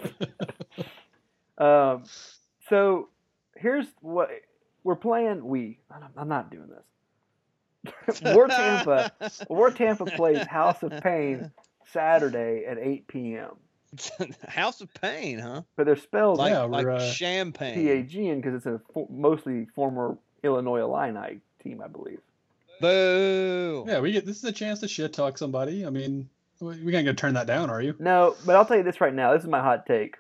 Speaker 3: um, so here's what we're playing. We, I'm not doing this. War Tampa, War Tampa plays House of Pain Saturday at eight p.m.
Speaker 5: House of Pain, huh?
Speaker 3: But they're spelled
Speaker 5: Like,
Speaker 4: Yeah,
Speaker 5: like
Speaker 4: we're, uh,
Speaker 5: champagne.
Speaker 3: P A G N because it's a fo- mostly former Illinois Illini team, I believe.
Speaker 5: Boo.
Speaker 4: Yeah, we get this is a chance to shit talk somebody. I mean, we we ain't gonna turn that down, are you?
Speaker 3: No, but I'll tell you this right now. This is my hot take.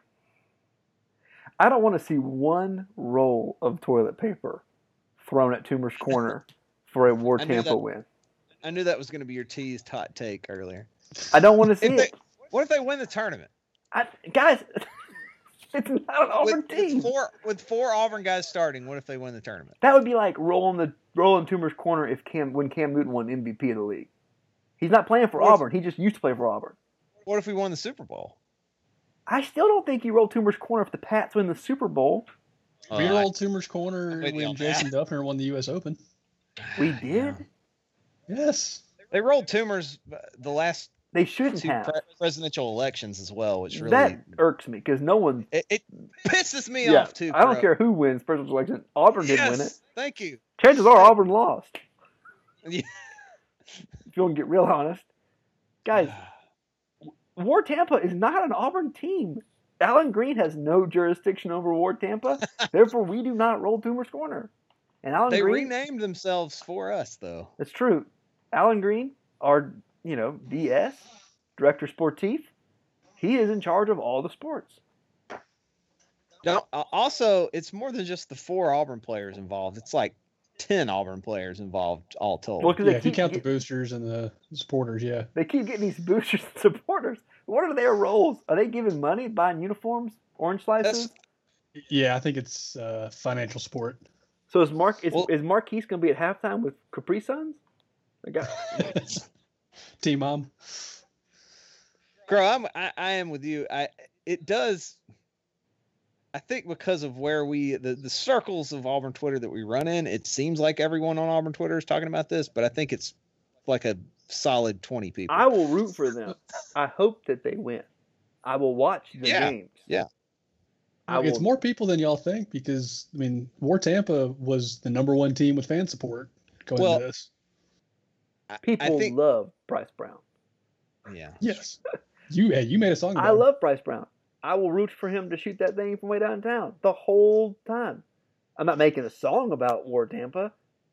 Speaker 3: I don't want to see one roll of toilet paper thrown at Toomer's Corner for a War
Speaker 5: I knew
Speaker 3: Tampa
Speaker 5: that-
Speaker 3: win.
Speaker 5: I knew that was going to be your teased hot take earlier.
Speaker 3: I don't want to see
Speaker 5: If they,
Speaker 3: it.
Speaker 5: what if they win the tournament?
Speaker 3: I, guys, it's not an Auburn
Speaker 5: With,
Speaker 3: team.
Speaker 5: with four with four Auburn guys starting, what if they win the tournament?
Speaker 3: That would be like rolling the rolling Toomer's Corner if Cam when Cam Newton won M V P of the league. He's not playing for
Speaker 5: What if-
Speaker 3: Auburn. He just used to play for Auburn.
Speaker 5: What if we won the Super Bowl?
Speaker 3: I still don't think you roll Toomer's Corner if the Pats win the Super Bowl.
Speaker 4: We
Speaker 6: Uh,
Speaker 4: rolled Toomer's Corner
Speaker 6: with you
Speaker 4: when
Speaker 6: on
Speaker 4: Jason Duffner won the U S Open.
Speaker 3: We
Speaker 6: yeah.
Speaker 3: did.
Speaker 4: Yes.
Speaker 6: They rolled tumors uh, the last
Speaker 3: They shouldn't
Speaker 6: two
Speaker 3: have.
Speaker 6: pre- presidential elections as well, which really
Speaker 3: That irks me because no one.
Speaker 6: it, it pisses me
Speaker 3: Yeah,
Speaker 6: off too.
Speaker 3: I don't
Speaker 6: Crow.
Speaker 3: care who wins presidential election. Auburn
Speaker 6: Yes,
Speaker 3: didn't win it.
Speaker 6: thank you.
Speaker 3: Chances are Auburn lost.
Speaker 6: Yeah.
Speaker 3: If you want to get real honest, guys, War Tampa is not an Auburn team. Alan Green has no jurisdiction over War Tampa. Therefore, we do not roll Toomer's Corner. And Alan
Speaker 6: They
Speaker 3: Green,
Speaker 6: renamed themselves for us, though.
Speaker 3: that's true. Alan Green, our you know D S, Director Sportif, he is in charge of all the sports.
Speaker 6: Don't, uh, also, it's more than just the four Auburn players involved. It's like ten Auburn players involved all told.
Speaker 3: Well, because
Speaker 4: Yeah,
Speaker 3: they
Speaker 4: if you
Speaker 3: keep
Speaker 4: count the
Speaker 3: get-
Speaker 4: boosters and the supporters, yeah.
Speaker 3: they keep getting these boosters and supporters. What are their roles? Are they giving money, buying uniforms, orange slices?
Speaker 6: That's-
Speaker 4: Yeah, I think it's uh, financial support.
Speaker 3: So is Mark is,
Speaker 6: Well-
Speaker 3: is Marquise going to be at halftime with Capri Suns? I got,
Speaker 4: Team Mom.
Speaker 6: Crow, I'm, I, I am with you. I it does. I think because of where we the, the circles of Auburn Twitter that we run in, it seems like everyone on Auburn Twitter is talking about this, but I think it's like a solid twenty people.
Speaker 3: I will root for them. I hope that they win. I will watch the
Speaker 6: Yeah,
Speaker 3: games.
Speaker 6: yeah.
Speaker 3: I
Speaker 4: It's
Speaker 3: will-
Speaker 4: more people than y'all think because, I mean, War Tampa was the number one team with fan support going
Speaker 6: Well,
Speaker 4: into this.
Speaker 6: I,
Speaker 3: People
Speaker 6: I think,
Speaker 3: love Bryce Brown.
Speaker 6: yeah.
Speaker 4: Yes. You hey, you made a song about
Speaker 3: I
Speaker 4: him.
Speaker 3: love Bryce Brown. I will root for him to shoot that thing from way downtown the whole time. I'm not making a song about War Tampa.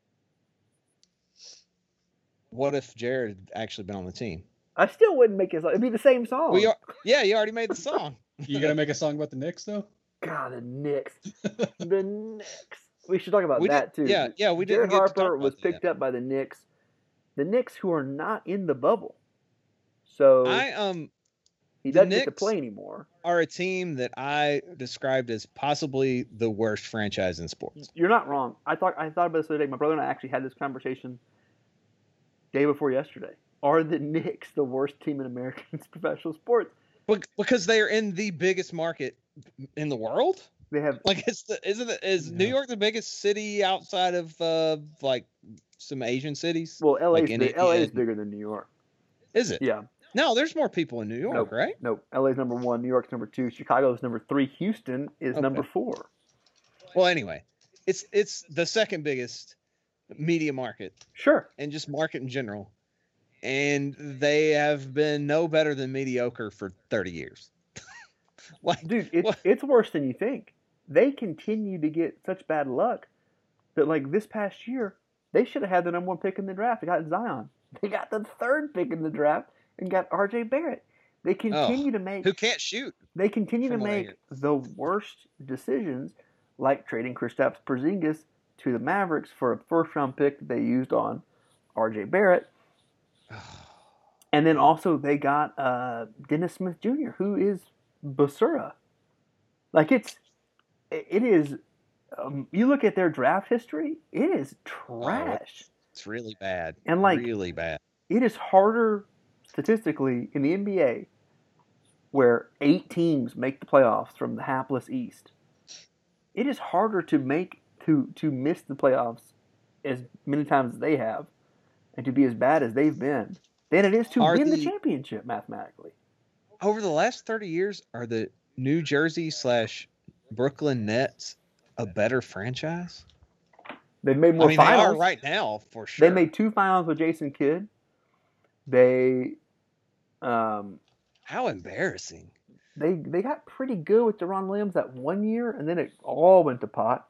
Speaker 6: What if Jared had actually been on the team?
Speaker 3: I still wouldn't make it. It'd be the same song.
Speaker 6: We are, yeah, you already made the song.
Speaker 4: You got to make a song about the Knicks, though?
Speaker 3: God, the Knicks. the Knicks. We should talk about
Speaker 6: We
Speaker 3: that
Speaker 6: did-
Speaker 3: too.
Speaker 6: yeah, yeah, we didn't
Speaker 3: Jared
Speaker 6: get to talk
Speaker 3: Harper
Speaker 6: about
Speaker 3: was
Speaker 6: that
Speaker 3: picked
Speaker 6: yet.
Speaker 3: up by the Knicks. The Knicks, who are not in the bubble, so
Speaker 6: I um
Speaker 3: he
Speaker 6: the
Speaker 3: doesn't get to
Speaker 6: Knicks-
Speaker 3: play anymore.
Speaker 6: are a team that I described as possibly the worst franchise in sports.
Speaker 3: You're not wrong. I thought I thought about this the other day. My brother and I actually had this conversation day before yesterday. Are the Knicks the worst team in American professional sports?
Speaker 6: Bec- Because they are in the biggest market in the world.
Speaker 3: They have
Speaker 6: Like it's the isn't it, is New
Speaker 4: Yeah.
Speaker 6: York the biggest city outside of uh like some Asian cities?
Speaker 3: well, L A's
Speaker 6: Like in
Speaker 3: big, L A is
Speaker 6: India.
Speaker 3: bigger than New York.
Speaker 6: Is it?
Speaker 3: Yeah,
Speaker 6: No, there's more people in New York,
Speaker 3: Nope.
Speaker 6: right?
Speaker 3: no, L A's number one, New York's number two, Chicago's number three, Houston is
Speaker 6: Okay.
Speaker 3: number four.
Speaker 6: Well, anyway, it's it's the second biggest media market
Speaker 3: Sure,
Speaker 6: and just market in general. And they have been no better than mediocre for thirty years. Like,
Speaker 3: dude, it's
Speaker 6: what?
Speaker 3: it's worse than you think. They continue to get such bad luck that, like this past year, they should have had the number one pick in the draft. They got Zion. They got the third pick in the draft and got R J Barrett. They continue to make
Speaker 6: who can't shoot?
Speaker 3: they continue to
Speaker 6: from what I
Speaker 3: make
Speaker 6: hear.
Speaker 3: the worst decisions, like trading Kristaps Porzingis to the Mavericks for a first round pick that they used on R J Barrett. And then also they got uh, Dennis Smith Junior, who is Basura. Like it's, it is. Um, you look at their draft history; it is trash.
Speaker 6: It's really bad.
Speaker 3: And, like-
Speaker 6: really bad.
Speaker 3: It is harder statistically in the N B A, where eight teams make the playoffs from the hapless East. It is harder to make to to miss the playoffs as many times as they have, and to be as bad as they've been, than it is to
Speaker 6: Are
Speaker 3: win the
Speaker 6: the-
Speaker 3: championship mathematically.
Speaker 6: Over the last thirty years, are the New Jersey slash Brooklyn Nets a better franchise?
Speaker 3: They've made more
Speaker 6: I mean, they
Speaker 3: finals.
Speaker 6: are right now for sure.
Speaker 3: They made two finals with Jason Kidd. They, um,
Speaker 6: How embarrassing.
Speaker 3: they they got pretty good with Deron Williams that one year, and then it all went to pot.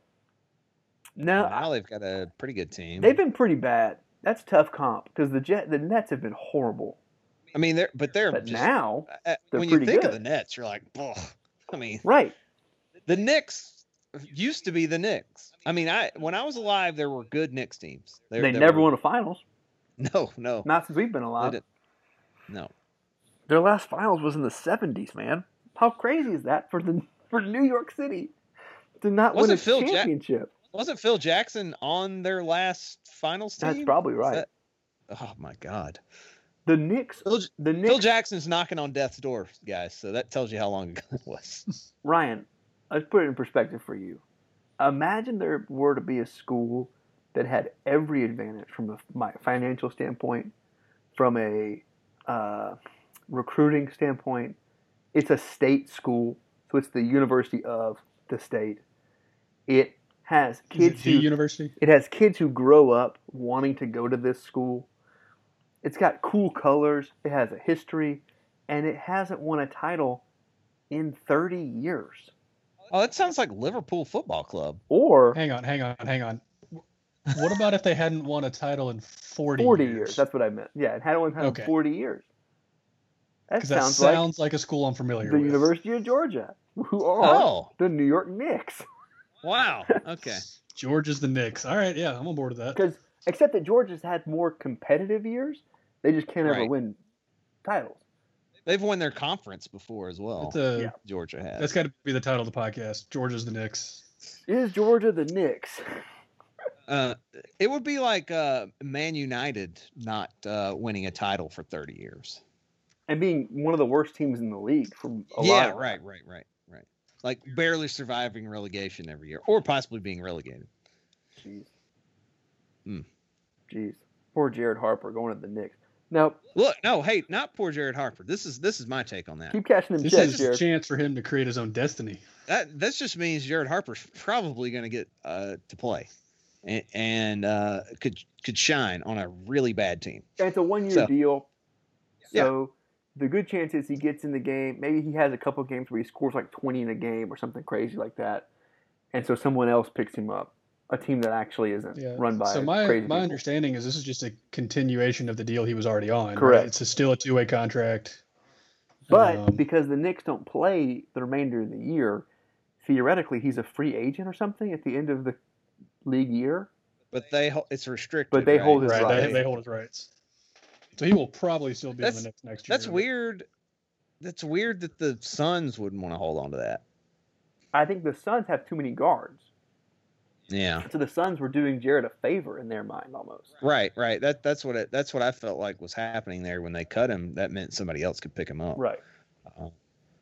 Speaker 3: No,
Speaker 6: Now they've got a pretty good team.
Speaker 3: they've been pretty bad. That's tough comp because the Jet, the Nets have been horrible.
Speaker 6: I mean, they're but they're
Speaker 3: But
Speaker 6: just,
Speaker 3: now,
Speaker 6: uh,
Speaker 3: they're
Speaker 6: when you
Speaker 3: pretty
Speaker 6: think of
Speaker 3: good.
Speaker 6: the Nets, you're like, oh. I mean,
Speaker 3: right?
Speaker 6: the Knicks used to be the Knicks. I mean, I when I was alive, there were good Knicks teams. There-
Speaker 3: They
Speaker 6: there
Speaker 3: never
Speaker 6: were-
Speaker 3: won a finals.
Speaker 6: No, no,
Speaker 3: Not since we've been
Speaker 6: they
Speaker 3: alive.
Speaker 6: didn't. No.
Speaker 3: Their last finals was in the seventies, man. How crazy is that for the for New York City to not win a
Speaker 6: Wasn't Phil Jack-
Speaker 3: championship?
Speaker 6: Wasn't Phil Jackson on their last finals team?
Speaker 3: That's probably
Speaker 6: Is
Speaker 3: right.
Speaker 6: that- oh my God.
Speaker 3: The Knicks,
Speaker 6: Phil,
Speaker 3: the
Speaker 6: Phil
Speaker 3: Knicks,
Speaker 6: Jackson's knocking on death's door, guys. So that tells you how long ago it was.
Speaker 3: Ryan. Let's put it in perspective for you. imagine there were to be a school that had every advantage from a my financial standpoint, from a uh, recruiting standpoint. It's a state school, so it's the university of the state. It has kids
Speaker 4: Is it the
Speaker 3: who
Speaker 4: university.
Speaker 3: it has kids who grow up wanting to go to this school. It's got cool colors. It has a history, and it hasn't won a title in thirty years.
Speaker 6: Oh, that sounds like Liverpool Football Club.
Speaker 3: Or
Speaker 4: Hang on, hang on, hang on. What about if they hadn't won a title in forty,
Speaker 3: forty
Speaker 4: years?
Speaker 3: years. That's what I meant. Yeah, it hadn't won a title
Speaker 4: Okay.
Speaker 3: in forty years. That
Speaker 4: Because that
Speaker 3: sounds,
Speaker 4: sounds
Speaker 3: like
Speaker 4: like a school I'm familiar
Speaker 3: the
Speaker 4: with.
Speaker 3: University of Georgia, who are
Speaker 6: Oh.
Speaker 3: the New York Knicks.
Speaker 6: Wow. Okay.
Speaker 4: Georgia's the Knicks. All right, yeah, I'm on board with that.
Speaker 3: Because except that Georgia's had more competitive years, they just can't ever
Speaker 6: Right.
Speaker 3: win titles.
Speaker 6: They've won their conference before as well.
Speaker 4: It's a-
Speaker 3: Yeah.
Speaker 6: Georgia has.
Speaker 4: That's got to be the title of the podcast. Georgia's the Knicks.
Speaker 3: Is Georgia the Knicks?
Speaker 6: Uh, it would be like uh, Man United not uh, winning a title for thirty years.
Speaker 3: And being one of the worst teams in the league for a
Speaker 6: Yeah,
Speaker 3: while.
Speaker 6: right, right, right, right. Like barely surviving relegation every year, or possibly being relegated.
Speaker 3: Jeez.
Speaker 6: Hmm.
Speaker 3: Jeez. Poor Jared Harper going to the Knicks. Now,
Speaker 6: Look, no, hey, not poor Jared Harper. This is this is my take on that.
Speaker 3: keep catching them
Speaker 4: This
Speaker 3: checks,
Speaker 4: is a
Speaker 3: Jared.
Speaker 4: chance for him to create his own destiny.
Speaker 6: That that just means Jared Harper's probably going to get uh, to play, and, and uh, could could shine on a really bad team.
Speaker 3: And it's a one-year
Speaker 6: So-
Speaker 3: deal.
Speaker 6: Yeah.
Speaker 3: So the good chance is he gets in the game. Maybe he has a couple of games where he scores like twenty in a game or something crazy like that. And so someone else picks him up. A team that actually isn't
Speaker 4: Yeah.
Speaker 3: run by
Speaker 4: so my
Speaker 3: crazy
Speaker 4: my
Speaker 3: people.
Speaker 4: understanding is this is just a continuation of the deal he was already on.
Speaker 3: Correct.
Speaker 4: Right? It's a, still a two way contract.
Speaker 3: But
Speaker 4: Um,
Speaker 3: because the Knicks don't play the remainder of the year, theoretically he's a free agent or something at the end of the league year.
Speaker 6: But they ho- it's restricted.
Speaker 3: But they
Speaker 6: right?
Speaker 3: hold his
Speaker 4: right,
Speaker 3: rights.
Speaker 4: they, they hold his rights. So he will probably still be on
Speaker 6: That's-
Speaker 4: the Knicks next year.
Speaker 6: That's weird. That's weird that the Suns wouldn't want to hold on to that.
Speaker 3: I think the Suns have too many guards.
Speaker 6: Yeah.
Speaker 3: So the Suns were doing Jared a favor in their mind almost.
Speaker 6: Right, right. That that's what it, that's what I felt like was happening there when they cut him. That meant somebody else could pick him up.
Speaker 3: Right.
Speaker 6: Uh,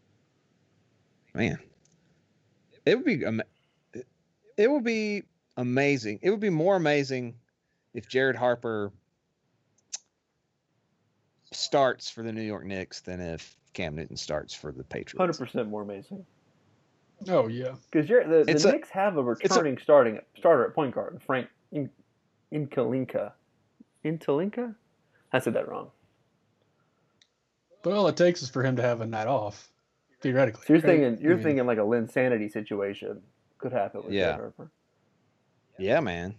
Speaker 6: man, it would be ama- it, it would be amazing. It would be more amazing if Jared Harper starts for the New York Knicks than if Cam Newton starts for the Patriots.
Speaker 3: one hundred percent more amazing.
Speaker 4: Oh yeah.
Speaker 3: Because the,
Speaker 6: It's
Speaker 3: the
Speaker 6: a-
Speaker 3: Knicks have a
Speaker 6: a-
Speaker 3: returning starting starter at point guard, Frank In, Inkalinka. Intalinka? I said that wrong.
Speaker 4: But all it takes is for him to have a night off, theoretically.
Speaker 3: So you're
Speaker 4: right?
Speaker 3: thinking you're
Speaker 4: I mean,
Speaker 3: thinking like a Lynn Sanity situation could happen with
Speaker 6: Yeah.
Speaker 3: Jared Harper.
Speaker 6: Yeah, man.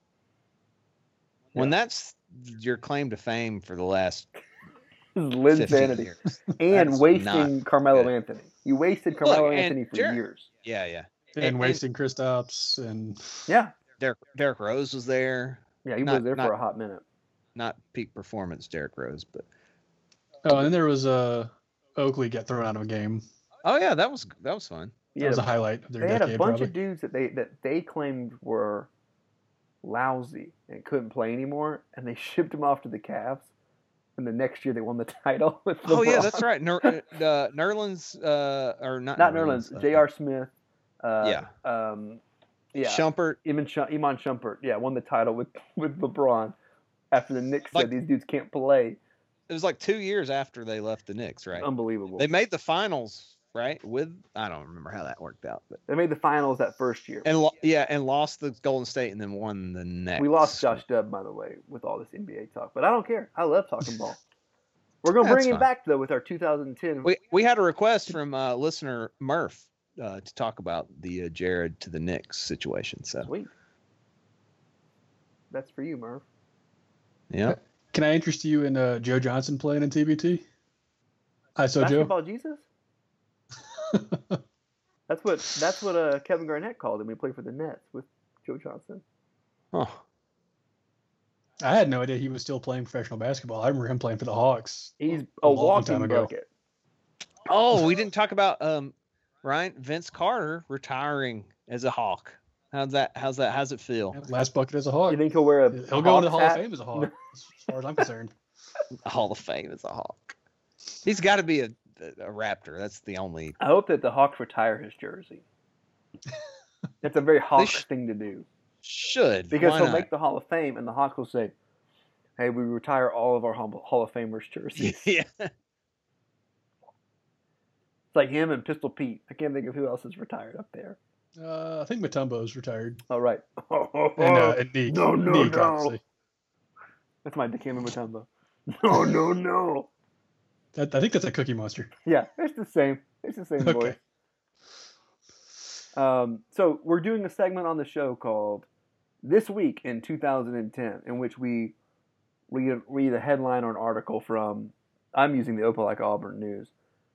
Speaker 6: When that's your claim to fame for the last
Speaker 3: This is Lynn
Speaker 6: fifteen
Speaker 3: Sanity.
Speaker 6: years.
Speaker 3: And
Speaker 6: That's
Speaker 3: wasting
Speaker 6: not
Speaker 3: Carmelo
Speaker 6: good.
Speaker 3: Anthony. You wasted Carmelo
Speaker 6: and
Speaker 3: Anthony for
Speaker 6: Jared-
Speaker 3: years.
Speaker 6: Yeah, yeah.
Speaker 4: and,
Speaker 6: and-
Speaker 4: wasting Kristaps and
Speaker 3: Yeah.
Speaker 6: Derek Derek Rose was there.
Speaker 3: Yeah, he
Speaker 6: Not-
Speaker 3: was there
Speaker 6: not-
Speaker 3: for a hot minute.
Speaker 6: Not peak performance, Derek Rose, but
Speaker 4: oh, and then there was uh, Oakley get thrown out of a game.
Speaker 6: oh yeah, that was that was fun.
Speaker 3: Yeah,
Speaker 4: That was a highlight of their
Speaker 3: they had
Speaker 4: decade.
Speaker 3: a bunch
Speaker 4: probably.
Speaker 3: of dudes that they that they claimed were lousy and couldn't play anymore, and they shipped them off to the Cavs. And the next year they won the title with LeBron.
Speaker 6: Oh yeah, that's right. Ner- uh, Nerlens, uh, or not
Speaker 3: Not Nerlens,
Speaker 6: uh,
Speaker 3: J R. Smith. Uh,
Speaker 6: Yeah.
Speaker 3: Um, yeah.
Speaker 6: Shumpert.
Speaker 3: Iman, Sh- Iman Shumpert. Yeah, won the title with, with LeBron after the Knicks
Speaker 6: Like-
Speaker 3: said these dudes can't play.
Speaker 6: It was like two years after they left the Knicks, right?
Speaker 3: Unbelievable.
Speaker 6: They made the finals, right? With I don't remember how that worked out, but
Speaker 3: They made the finals that first year.
Speaker 6: and lo- yeah, and lost the Golden State and then won the next.
Speaker 3: We lost Josh Dubb, by the way, with all this N B A talk. But I don't care. I love talking ball. We're going to
Speaker 6: That's
Speaker 3: bring it
Speaker 6: fine.
Speaker 3: back, though, with our two thousand ten.
Speaker 6: We we had a request from uh, listener Murph uh, to talk about the uh, Jared to the Knicks situation. So
Speaker 3: Sweet. That's for you, Murph.
Speaker 6: yeah,
Speaker 4: Can I interest you in uh, Joe Johnson playing in T B T? I saw Joe.
Speaker 3: Basketball Jesus? That's what that's what uh, Kevin Garnett called him. He played for the Nets with Joe Johnson.
Speaker 6: huh.
Speaker 4: I had no idea he was still playing professional basketball. I remember him playing for the Hawks.
Speaker 3: He's
Speaker 4: A
Speaker 3: a
Speaker 4: long
Speaker 3: walking
Speaker 4: time ago.
Speaker 3: bucket.
Speaker 6: Oh, we didn't talk about um, Ryan Vince Carter retiring as a Hawk. How's that? How's that? How's it feel?
Speaker 4: Last bucket as a Hawk.
Speaker 3: You think he'll wear a
Speaker 4: He'll go in the
Speaker 3: Hawks
Speaker 4: Hall
Speaker 3: hat?
Speaker 4: of Fame as a Hawk, as far as I'm concerned.
Speaker 6: Hall of Fame as a Hawk. He's got to be a, a Raptor. That's the only.
Speaker 3: I hope that the Hawks retire his jersey. That's a very Hawks
Speaker 6: sh-
Speaker 3: thing to do.
Speaker 6: Should.
Speaker 3: Because
Speaker 6: Why
Speaker 3: he'll
Speaker 6: not?
Speaker 3: make the Hall of Fame, and the Hawks will say, hey, we retire all of our Hall of Famers jerseys.
Speaker 6: Yeah.
Speaker 3: It's like him and Pistol Pete. I can't think of who else is retired up there.
Speaker 4: Uh, I think Mutombo's retired.
Speaker 3: Oh, right.
Speaker 4: And, uh, and Neek.
Speaker 3: No, no,
Speaker 4: Neek,
Speaker 3: no.
Speaker 4: obviously.
Speaker 3: That's my Dikembe Mutombo. No, no, no.
Speaker 4: That, I think that's a Cookie Monster.
Speaker 3: Yeah, it's the same. It's the same
Speaker 4: Okay.
Speaker 3: voice. Um, so we're doing a segment on the show called This Week in two thousand ten, in which we read, read a headline or an article from, I'm using the Opelika Auburn News,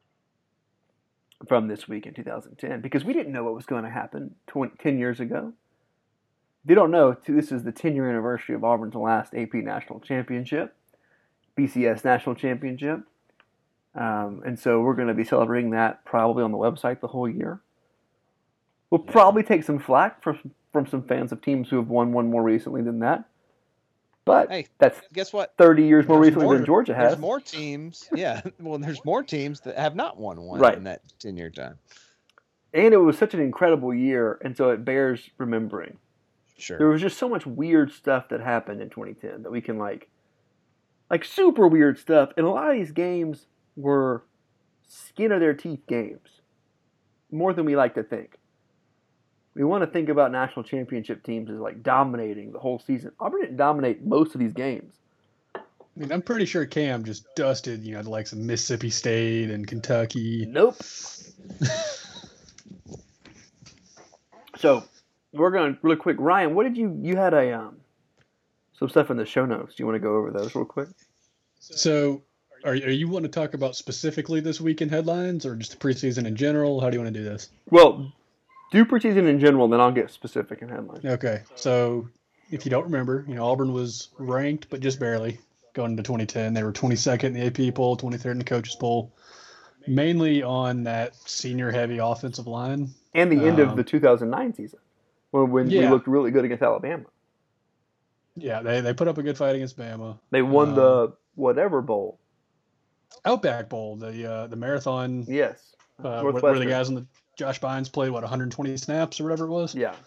Speaker 3: from This Week in two thousand ten, because we didn't know what was going to happen twenty, ten years ago. If you don't know, this is the ten-year anniversary of Auburn's last A P National Championship, B C S National Championship. Um, and so we're going to be celebrating that probably on the website the whole year. We'll probably take some flack from, from some fans of teams who have won one more recently than that. But
Speaker 6: Hey,
Speaker 3: that's
Speaker 6: Guess what?
Speaker 3: thirty years more
Speaker 6: There's
Speaker 3: recently
Speaker 6: more-
Speaker 3: than Georgia has.
Speaker 6: There's more teams. Yeah. Well, there's more teams that have not won one
Speaker 3: Right.
Speaker 6: in that ten-year time.
Speaker 3: And it was such an incredible year, and so it bears remembering.
Speaker 6: Sure.
Speaker 3: There was just so much weird stuff that happened in twenty ten that we can like, like super weird stuff. And a lot of these games were skin of their teeth games, more than we like to think. We want to think about national championship teams as like dominating the whole season. Auburn didn't dominate most of these games.
Speaker 4: I mean, I'm pretty sure Cam just dusted, you know, the likes of Mississippi State and Kentucky.
Speaker 3: Nope. So we're going to really quick. Ryan, what did you you had a um some stuff in the show notes? Do you want to go over those real quick?
Speaker 4: So, are, are you want to talk about specifically this week in headlines, or just the preseason in general? How do you want to do this?
Speaker 3: Well, do preseason in general, then I'll get specific in headlines.
Speaker 4: Okay, so if you don't remember, you know, Auburn was ranked, but just barely going into twenty ten. They were twenty-second in the A P poll, twenty-third in the coaches poll, mainly on that senior-heavy offensive line.
Speaker 3: And the end
Speaker 4: Um,
Speaker 3: of the two thousand nine season, when, when we
Speaker 4: yeah.
Speaker 3: looked really good against Alabama.
Speaker 4: Yeah, they, they put up a good fight against Bama.
Speaker 3: They won
Speaker 4: Um,
Speaker 3: the whatever bowl.
Speaker 4: Outback Bowl, the uh, the marathon,
Speaker 3: Yes.
Speaker 4: uh, where, where the
Speaker 3: Northwestern.
Speaker 4: guys on the Josh Bynes played what one hundred twenty snaps or whatever it was.
Speaker 3: Yeah.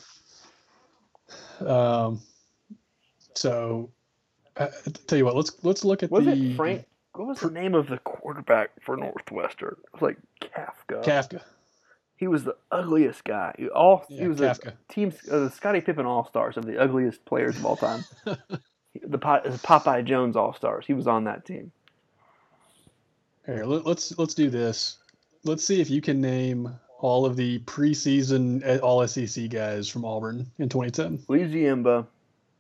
Speaker 4: Um. So, I, I tell you what, let's let's look at
Speaker 3: Was
Speaker 4: the
Speaker 3: it Frank? What was the name of the quarterback for Northwestern? It was like Kafka.
Speaker 4: Kafka.
Speaker 3: He was the ugliest guy. He, all,
Speaker 4: Yeah,
Speaker 3: he was
Speaker 4: Kafka.
Speaker 3: the team, uh, the Scottie Pippen All-Stars of the ugliest players of all time. the Po- Popeye Jones All-Stars. He was on that team.
Speaker 4: Here, let, let's let's do this. Let's see if you can name all of the preseason All S E C guys from Auburn in twenty ten.
Speaker 3: Lee Ziemba.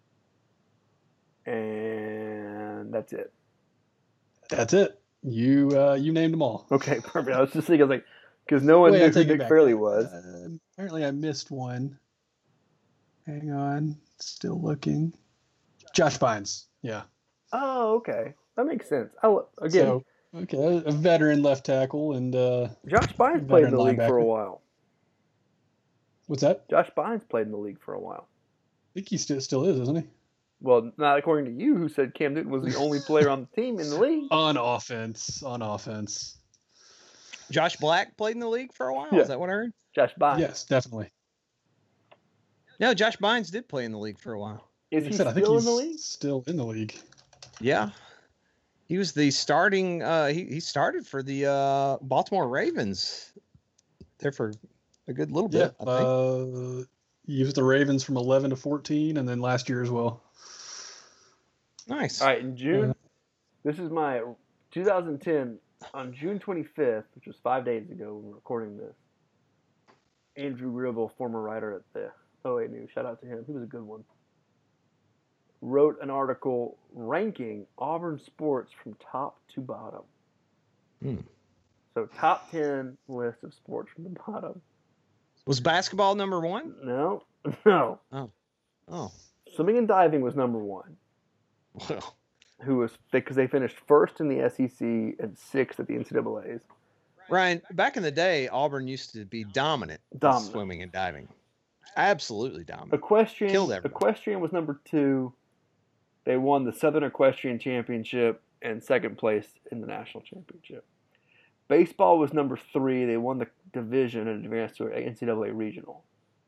Speaker 3: And that's it.
Speaker 4: That's it. You uh, you named them all.
Speaker 3: Okay, perfect. I was just thinking, I was like, because no one
Speaker 4: Wait,
Speaker 3: knew
Speaker 4: I
Speaker 3: who
Speaker 4: take it
Speaker 3: Nick
Speaker 4: back.
Speaker 3: Fairley was.
Speaker 4: Uh, apparently, I missed one. Hang on, still looking. Josh Bynes. Yeah.
Speaker 3: Oh, okay. That makes sense. I, again,
Speaker 4: So, okay, a veteran left tackle, and uh,
Speaker 3: Josh Bynes played in the
Speaker 4: veteran
Speaker 3: league for a
Speaker 4: linebacker.
Speaker 3: while.
Speaker 4: what's that?
Speaker 3: Josh Bynes played in the league for a while.
Speaker 4: I think he still still is, isn't he?
Speaker 3: Well, not according to you, who said Cam Newton was the only player on the team in the league.
Speaker 4: On offense, on offense.
Speaker 6: Josh Black played in the league for a while.
Speaker 3: Yeah.
Speaker 6: Is that what I heard?
Speaker 3: Josh Bynes.
Speaker 4: Yes, definitely.
Speaker 6: No, Josh Bynes did play in the league for a while.
Speaker 3: Is
Speaker 4: Like
Speaker 3: he
Speaker 4: I said, I think
Speaker 3: still
Speaker 4: he's
Speaker 3: in the league?
Speaker 4: still in the league.
Speaker 6: Yeah. He was the starting uh he, he started for the uh Baltimore Ravens there for a good little
Speaker 4: Yeah,
Speaker 6: bit, I think.
Speaker 4: uh, he was the Ravens from eleven to fourteen, and then last year as well.
Speaker 6: Nice.
Speaker 3: All right, in June,
Speaker 4: Yeah.
Speaker 3: this is my two thousand ten, on June twenty-fifth, which was five days ago when we're recording this, Andrew Ribble, former writer at the O A News, shout out to him, he was a good one, wrote an article ranking Auburn sports from top to bottom.
Speaker 6: Hmm.
Speaker 3: So top ten list of sports from the bottom.
Speaker 6: Was basketball number one?
Speaker 3: No, no.
Speaker 6: Oh.
Speaker 3: Swimming and diving was number one.
Speaker 6: Well,
Speaker 3: Who was because they finished first in the S E C and sixth at the N C double A's.
Speaker 6: Ryan, back in the day, Auburn used to be dominant, in
Speaker 3: Dominant.
Speaker 6: swimming and diving. Absolutely dominant.
Speaker 3: Equestrian,
Speaker 6: Killed everyone.
Speaker 3: Equestrian was number two. They won the Southern Equestrian Championship and second place in the national championship. Baseball was number three. They won the division and advanced to an N C double A regional.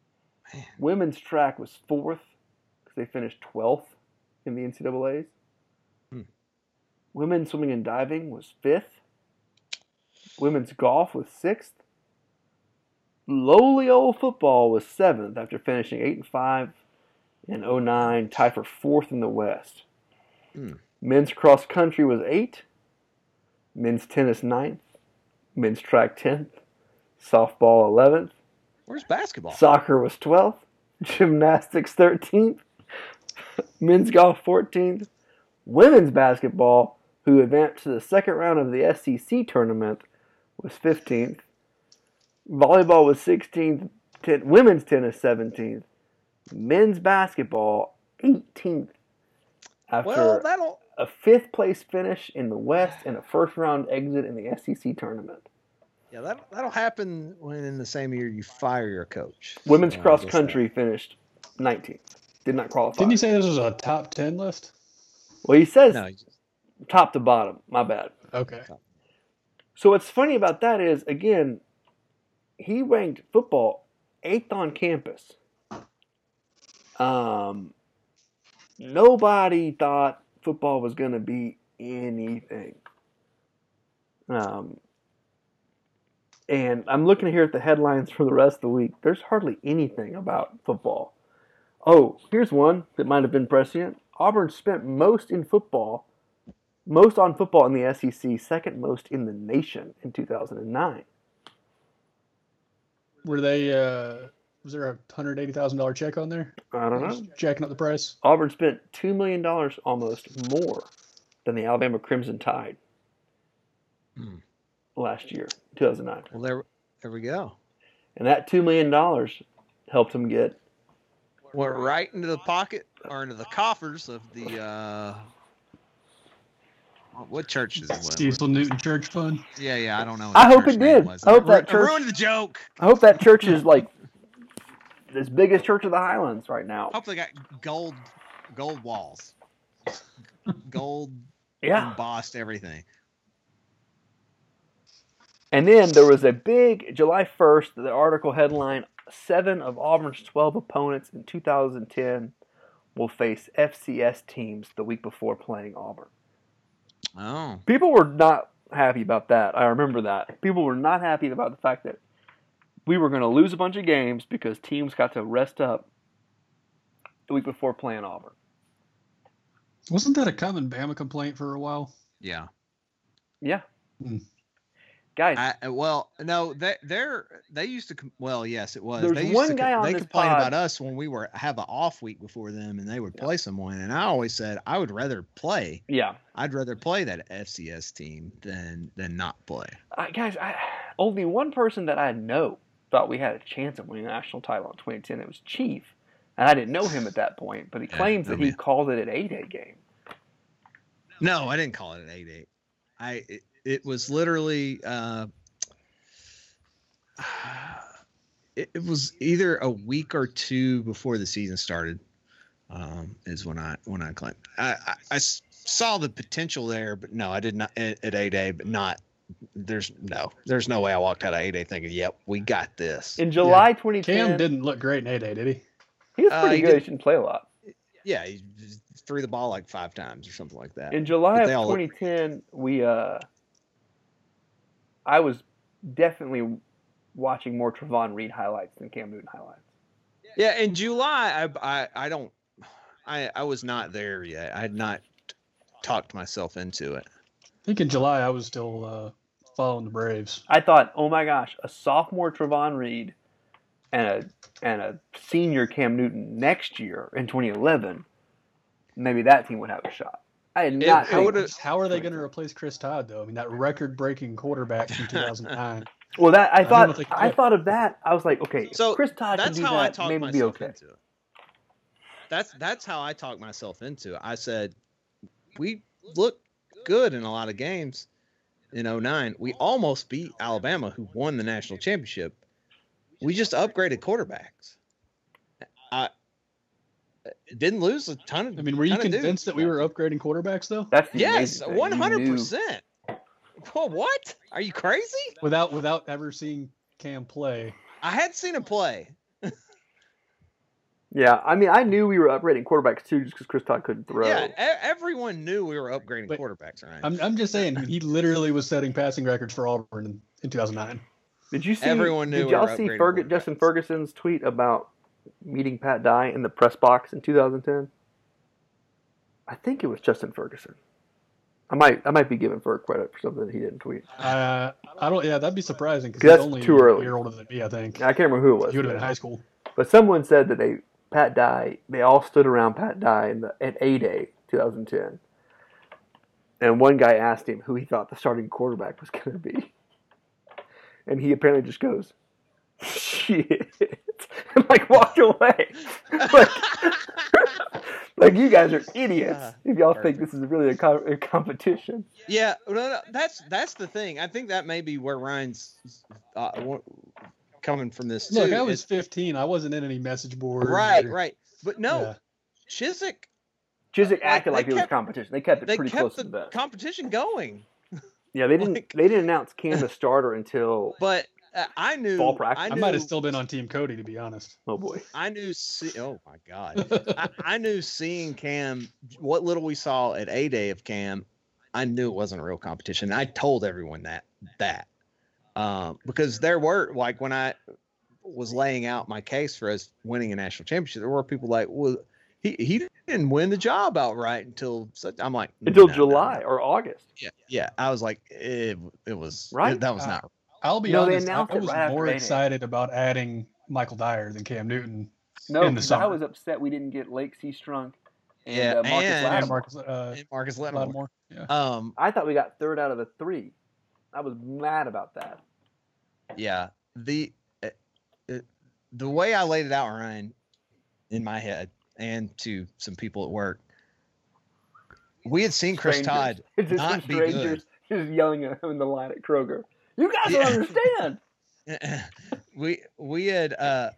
Speaker 5: Man.
Speaker 3: Women's track was fourth because they finished twelfth in the N C double A's.
Speaker 5: Hmm.
Speaker 3: Women's swimming and diving was fifth. Women's golf was sixth. Lowly old football was seventh after finishing eight and five in oh nine, tied for fourth in the West.
Speaker 5: Hmm.
Speaker 3: Men's cross country was eight. Men's tennis ninth. Men's track tenth. Softball eleventh.
Speaker 5: Where's basketball?
Speaker 3: Soccer was twelfth. Gymnastics thirteenth. Men's golf fourteenth. Women's basketball, who advanced to the second round of the S E C tournament, was fifteenth. Volleyball was sixteenth. Ten, women's tennis seventeenth. Men's basketball eighteenth. After
Speaker 5: Well, that'll
Speaker 3: a fifth place finish in the West and a first round exit in the S E C tournament.
Speaker 5: yeah that that'll happen when in the same year you fire your coach.
Speaker 3: Women's
Speaker 5: So I
Speaker 3: cross
Speaker 5: guess
Speaker 3: country finished nineteenth. Did not qualify.
Speaker 4: Didn't you say this was a top ten list?
Speaker 3: Well, he says
Speaker 5: that- No, you just-
Speaker 3: top to bottom. My bad.
Speaker 4: Okay.
Speaker 3: So what's funny about that is, again, he ranked football eighth on campus. Um, nobody thought football was going to be anything. Um, and I'm looking here at the headlines for the rest of the week. There's hardly anything about football. Oh, here's one that might have been prescient. Auburn spent most in football, most on football in the S E C, second most in the nation in two thousand nine.
Speaker 4: Were they? Uh, was there a hundred eighty thousand dollar check on there?
Speaker 3: I don't know.
Speaker 4: Just jacking up the price.
Speaker 3: Auburn spent two million dollars almost more than the Alabama Crimson Tide
Speaker 5: Hmm.
Speaker 3: last year, two thousand nine.
Speaker 5: Well, there, there we go.
Speaker 3: And that two million dollars helped them get
Speaker 5: Went right into the pocket or into the coffers of the uh, what church is it?
Speaker 4: Cecil Newton Church Fund.
Speaker 5: Yeah, yeah, I don't know. What
Speaker 3: I
Speaker 5: the
Speaker 3: hope
Speaker 5: church
Speaker 3: it
Speaker 5: name
Speaker 3: did.
Speaker 5: was.
Speaker 3: I hope
Speaker 5: Ru-
Speaker 3: that church-
Speaker 5: ruined the joke.
Speaker 3: I hope that church is like as big as Church of the Highlands right now.
Speaker 5: Hope they got gold, gold walls, gold
Speaker 3: Yeah.
Speaker 5: embossed everything.
Speaker 3: And then there was a big July first, the article headline, seven of Auburn's twelve opponents in two thousand ten will face F C S teams the week before playing Auburn.
Speaker 5: Oh,
Speaker 3: People were not happy about that. I remember that. People were not happy about the fact that we were going to lose a bunch of games because teams got to rest up the week before playing Auburn.
Speaker 4: Wasn't that a common Bama complaint for a while?
Speaker 5: yeah.
Speaker 3: Yeah.
Speaker 4: Hmm.
Speaker 3: Guys,
Speaker 5: I, well, no, they they're they used to. com- Well, yes, it was.
Speaker 3: There's
Speaker 5: they used
Speaker 3: one
Speaker 5: to,
Speaker 3: guy on
Speaker 5: They
Speaker 3: this
Speaker 5: complained
Speaker 3: pod-
Speaker 5: about us when we were have an off week before them, and they would play someone. And I always said I would rather play.
Speaker 3: yeah.
Speaker 5: I'd rather play that F C S team than than not play.
Speaker 3: I, guys, I, only one person that I know thought we had a chance of winning the national title in twenty ten. It was Chief. And I didn't know him at that point, but he
Speaker 5: Yeah,
Speaker 3: claims
Speaker 5: no
Speaker 3: that he
Speaker 5: man.
Speaker 3: called it an eight-day game.
Speaker 5: No, I didn't call it an eight eight. I it, it was literally uh, it, it was either a week or two before the season started. Um, is when I when I claimed I, I, I s- saw the potential there, but no, I did not at, at eight A, but not. There's no, there's no way I walked out of eight A thinking, "Yep, we got this."
Speaker 3: In July twenty ten,
Speaker 4: Cam didn't look great in eight-A, did he?
Speaker 3: he was
Speaker 5: Uh,
Speaker 3: pretty
Speaker 5: he
Speaker 3: good.
Speaker 5: did-
Speaker 3: He didn't play a lot.
Speaker 5: Yeah, he just threw the ball like five times or something like that.
Speaker 3: In July
Speaker 5: But
Speaker 3: of
Speaker 5: they all look-
Speaker 3: twenty ten, we uh, I was definitely watching more Trevon Reed highlights than Cam Newton highlights.
Speaker 5: Yeah, in July, I, I, I don't, I, I was not there yet. I had not talked myself into it.
Speaker 4: I think in July I was still uh, following the Braves.
Speaker 3: I thought, oh my gosh, a sophomore Trevon Reed and a and a senior Cam Newton next year in twenty eleven, maybe that team would have a shot. I did not
Speaker 5: it
Speaker 3: think.
Speaker 5: would've-
Speaker 4: How are they going to replace Chris Todd though? I mean, that record-breaking quarterback from two thousand nine.
Speaker 3: Well, that I
Speaker 4: don't know
Speaker 3: thought
Speaker 4: if they can
Speaker 3: I
Speaker 4: do it.
Speaker 3: thought of that. I was like, okay,
Speaker 5: So
Speaker 3: if Chris Todd can
Speaker 5: that's
Speaker 3: do
Speaker 5: how I
Speaker 3: that,
Speaker 5: talked
Speaker 3: maybe
Speaker 5: myself
Speaker 3: be okay.
Speaker 5: into it. That's that's how I talked myself into it. I said, we look good in a lot of games in oh nine. We almost beat Alabama, who won the national championship. We just upgraded quarterbacks. I didn't lose a ton of.
Speaker 4: I mean, were you
Speaker 5: ton of
Speaker 4: convinced
Speaker 5: dudes.
Speaker 4: that we were upgrading quarterbacks though?
Speaker 3: That's the
Speaker 5: Yes,
Speaker 3: amazing thing.
Speaker 5: one
Speaker 3: You
Speaker 5: hundred
Speaker 3: knew-
Speaker 5: percent. What? Are you crazy?
Speaker 4: Without without ever seeing Cam play.
Speaker 5: I had seen him play.
Speaker 3: Yeah, I mean, I knew we were upgrading quarterbacks too, just because Chris Todd couldn't throw.
Speaker 6: Yeah, e- everyone knew we were upgrading
Speaker 4: But
Speaker 6: quarterbacks, right?
Speaker 4: I'm I'm just saying he literally was setting passing records for Auburn in, in two thousand nine.
Speaker 3: Did you see?
Speaker 6: Everyone knew
Speaker 3: Did
Speaker 6: we
Speaker 3: y'all
Speaker 6: were
Speaker 3: see
Speaker 6: upgrading
Speaker 3: Ferg-
Speaker 6: quarterbacks.
Speaker 3: Justin Ferguson's tweet about meeting Pat Dye in the press box in two thousand ten? I think it was Justin Ferguson. I might I might be giving Ferg credit for something that he didn't tweet.
Speaker 4: Uh, I don't. Yeah, that'd be surprising because
Speaker 3: That's
Speaker 4: he's only
Speaker 3: too
Speaker 4: a
Speaker 3: early.
Speaker 4: year older than me. I think
Speaker 3: I can't remember who it was.
Speaker 4: he would have been in high school.
Speaker 3: But someone said that they Pat Dye, they all stood around Pat Dye in the, at A-Day twenty ten. And one guy asked him who he thought the starting quarterback was going to be. And he apparently just goes, shit. And like walked away. like, like you guys are idiots
Speaker 6: Yeah,
Speaker 3: if y'all
Speaker 6: perfect.
Speaker 3: think this is really a, co- a competition.
Speaker 6: Yeah, no, no, that's that's the thing. I think that may be where Ryan's uh, wa- coming from this too.
Speaker 4: Look, I was
Speaker 6: is-
Speaker 4: fifteen. I wasn't in any message boards.
Speaker 6: right,
Speaker 4: or-
Speaker 6: right. But no,
Speaker 4: Yeah.
Speaker 6: Chiswick,
Speaker 3: Chiswick
Speaker 6: Like,
Speaker 3: acted
Speaker 6: they
Speaker 3: like it was
Speaker 6: kept-
Speaker 3: competition. They kept it
Speaker 6: they
Speaker 3: pretty
Speaker 6: kept
Speaker 3: close
Speaker 6: the
Speaker 3: to the vest.
Speaker 6: competition going.
Speaker 3: Yeah, they didn't.
Speaker 6: like-
Speaker 3: They didn't announce Cam the starter until.
Speaker 6: But uh, I knew
Speaker 3: Fall practice?
Speaker 6: I,
Speaker 4: I
Speaker 6: knew,
Speaker 4: might have still been on Team Cody, to be honest.
Speaker 3: Oh boy.
Speaker 6: I knew. See, oh my God, I, I knew seeing Cam. What little we saw at A Day of Cam, I knew it wasn't a real competition. I told everyone that that um, because there were like when I was laying out my case for us winning a national championship, there were people like, well, he he didn't win the job outright until such. I'm like
Speaker 3: Until
Speaker 6: "No, no,
Speaker 3: July
Speaker 6: no."
Speaker 3: or August.
Speaker 6: Yeah, yeah. I was like, it, it was
Speaker 3: Right?
Speaker 6: that was
Speaker 4: Uh,
Speaker 6: not.
Speaker 4: I'll be
Speaker 3: No, they
Speaker 4: honest. I,
Speaker 3: announced
Speaker 4: I
Speaker 3: it
Speaker 4: was
Speaker 3: right after
Speaker 4: more
Speaker 3: A-Day.
Speaker 4: excited about adding Michael Dyer than Cam Newton
Speaker 3: No,
Speaker 4: in the
Speaker 3: because I
Speaker 4: summer.
Speaker 3: was upset we didn't get Lake C. Strunk and
Speaker 6: Yeah,
Speaker 3: uh, Marcus
Speaker 6: and-
Speaker 4: and
Speaker 3: Lattimore.
Speaker 4: Marcus uh,
Speaker 6: And Marcus Lattimore.
Speaker 4: Lattimore. Yeah.
Speaker 6: Um,
Speaker 3: I thought we got third out of the three. I was mad about that.
Speaker 6: yeah. The uh, uh, the way I laid it out, Ryan, in my head, and to some people at work, we had seen Chris
Speaker 3: Strangers.
Speaker 6: Todd
Speaker 3: It's just
Speaker 6: not
Speaker 3: some
Speaker 6: be good.
Speaker 3: strangers just yelling at him in the line at Kroger. You guys
Speaker 6: Yeah.
Speaker 3: don't understand.
Speaker 6: we we had uh,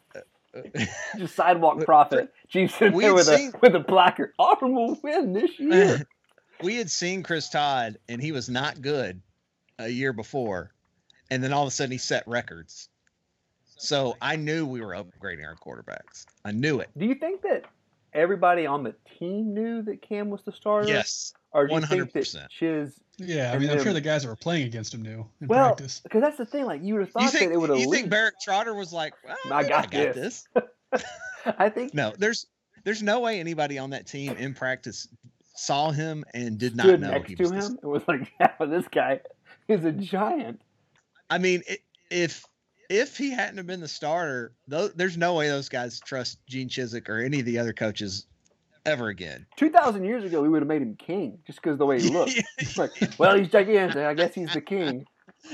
Speaker 3: Just sidewalk
Speaker 6: We-
Speaker 3: prophet. Chief sitting
Speaker 6: we
Speaker 3: there
Speaker 6: had
Speaker 3: with
Speaker 6: seen-
Speaker 3: a with a placard. Auburn will win this year.
Speaker 6: we had seen Chris Todd, and he was not good a year before, and then all of a sudden he set records. So I knew we were upgrading our quarterbacks. I knew it.
Speaker 3: Do you think that everybody on the team knew that Cam was the starter?
Speaker 6: Yes.
Speaker 3: Or do you think that
Speaker 6: one hundred percent.
Speaker 3: Chiz?
Speaker 4: Yeah, I
Speaker 3: And
Speaker 4: mean, I'm
Speaker 3: then-
Speaker 4: sure the guys that were playing against him knew in
Speaker 3: Well,
Speaker 4: practice.
Speaker 3: because that's the thing. Like you would have thought
Speaker 6: You think
Speaker 3: that it would have.
Speaker 6: you think Barrett Trotter was like, well,
Speaker 3: I got
Speaker 6: this.
Speaker 3: this. I think
Speaker 6: No, there's there's no way anybody on that team in practice saw him and did not
Speaker 3: stood
Speaker 6: know
Speaker 3: next
Speaker 6: he
Speaker 3: to
Speaker 6: was.
Speaker 3: him
Speaker 6: This.
Speaker 3: and was like, "Yeah, this guy is a giant."
Speaker 6: I mean, i if if he hadn't have been the starter, tho- there's no way those guys trust Gene Chiswick or any of the other coaches ever again.
Speaker 3: Two thousand years ago, we would have made him king just because the way he looked. Like, well, he's gigantic. I guess he's the king.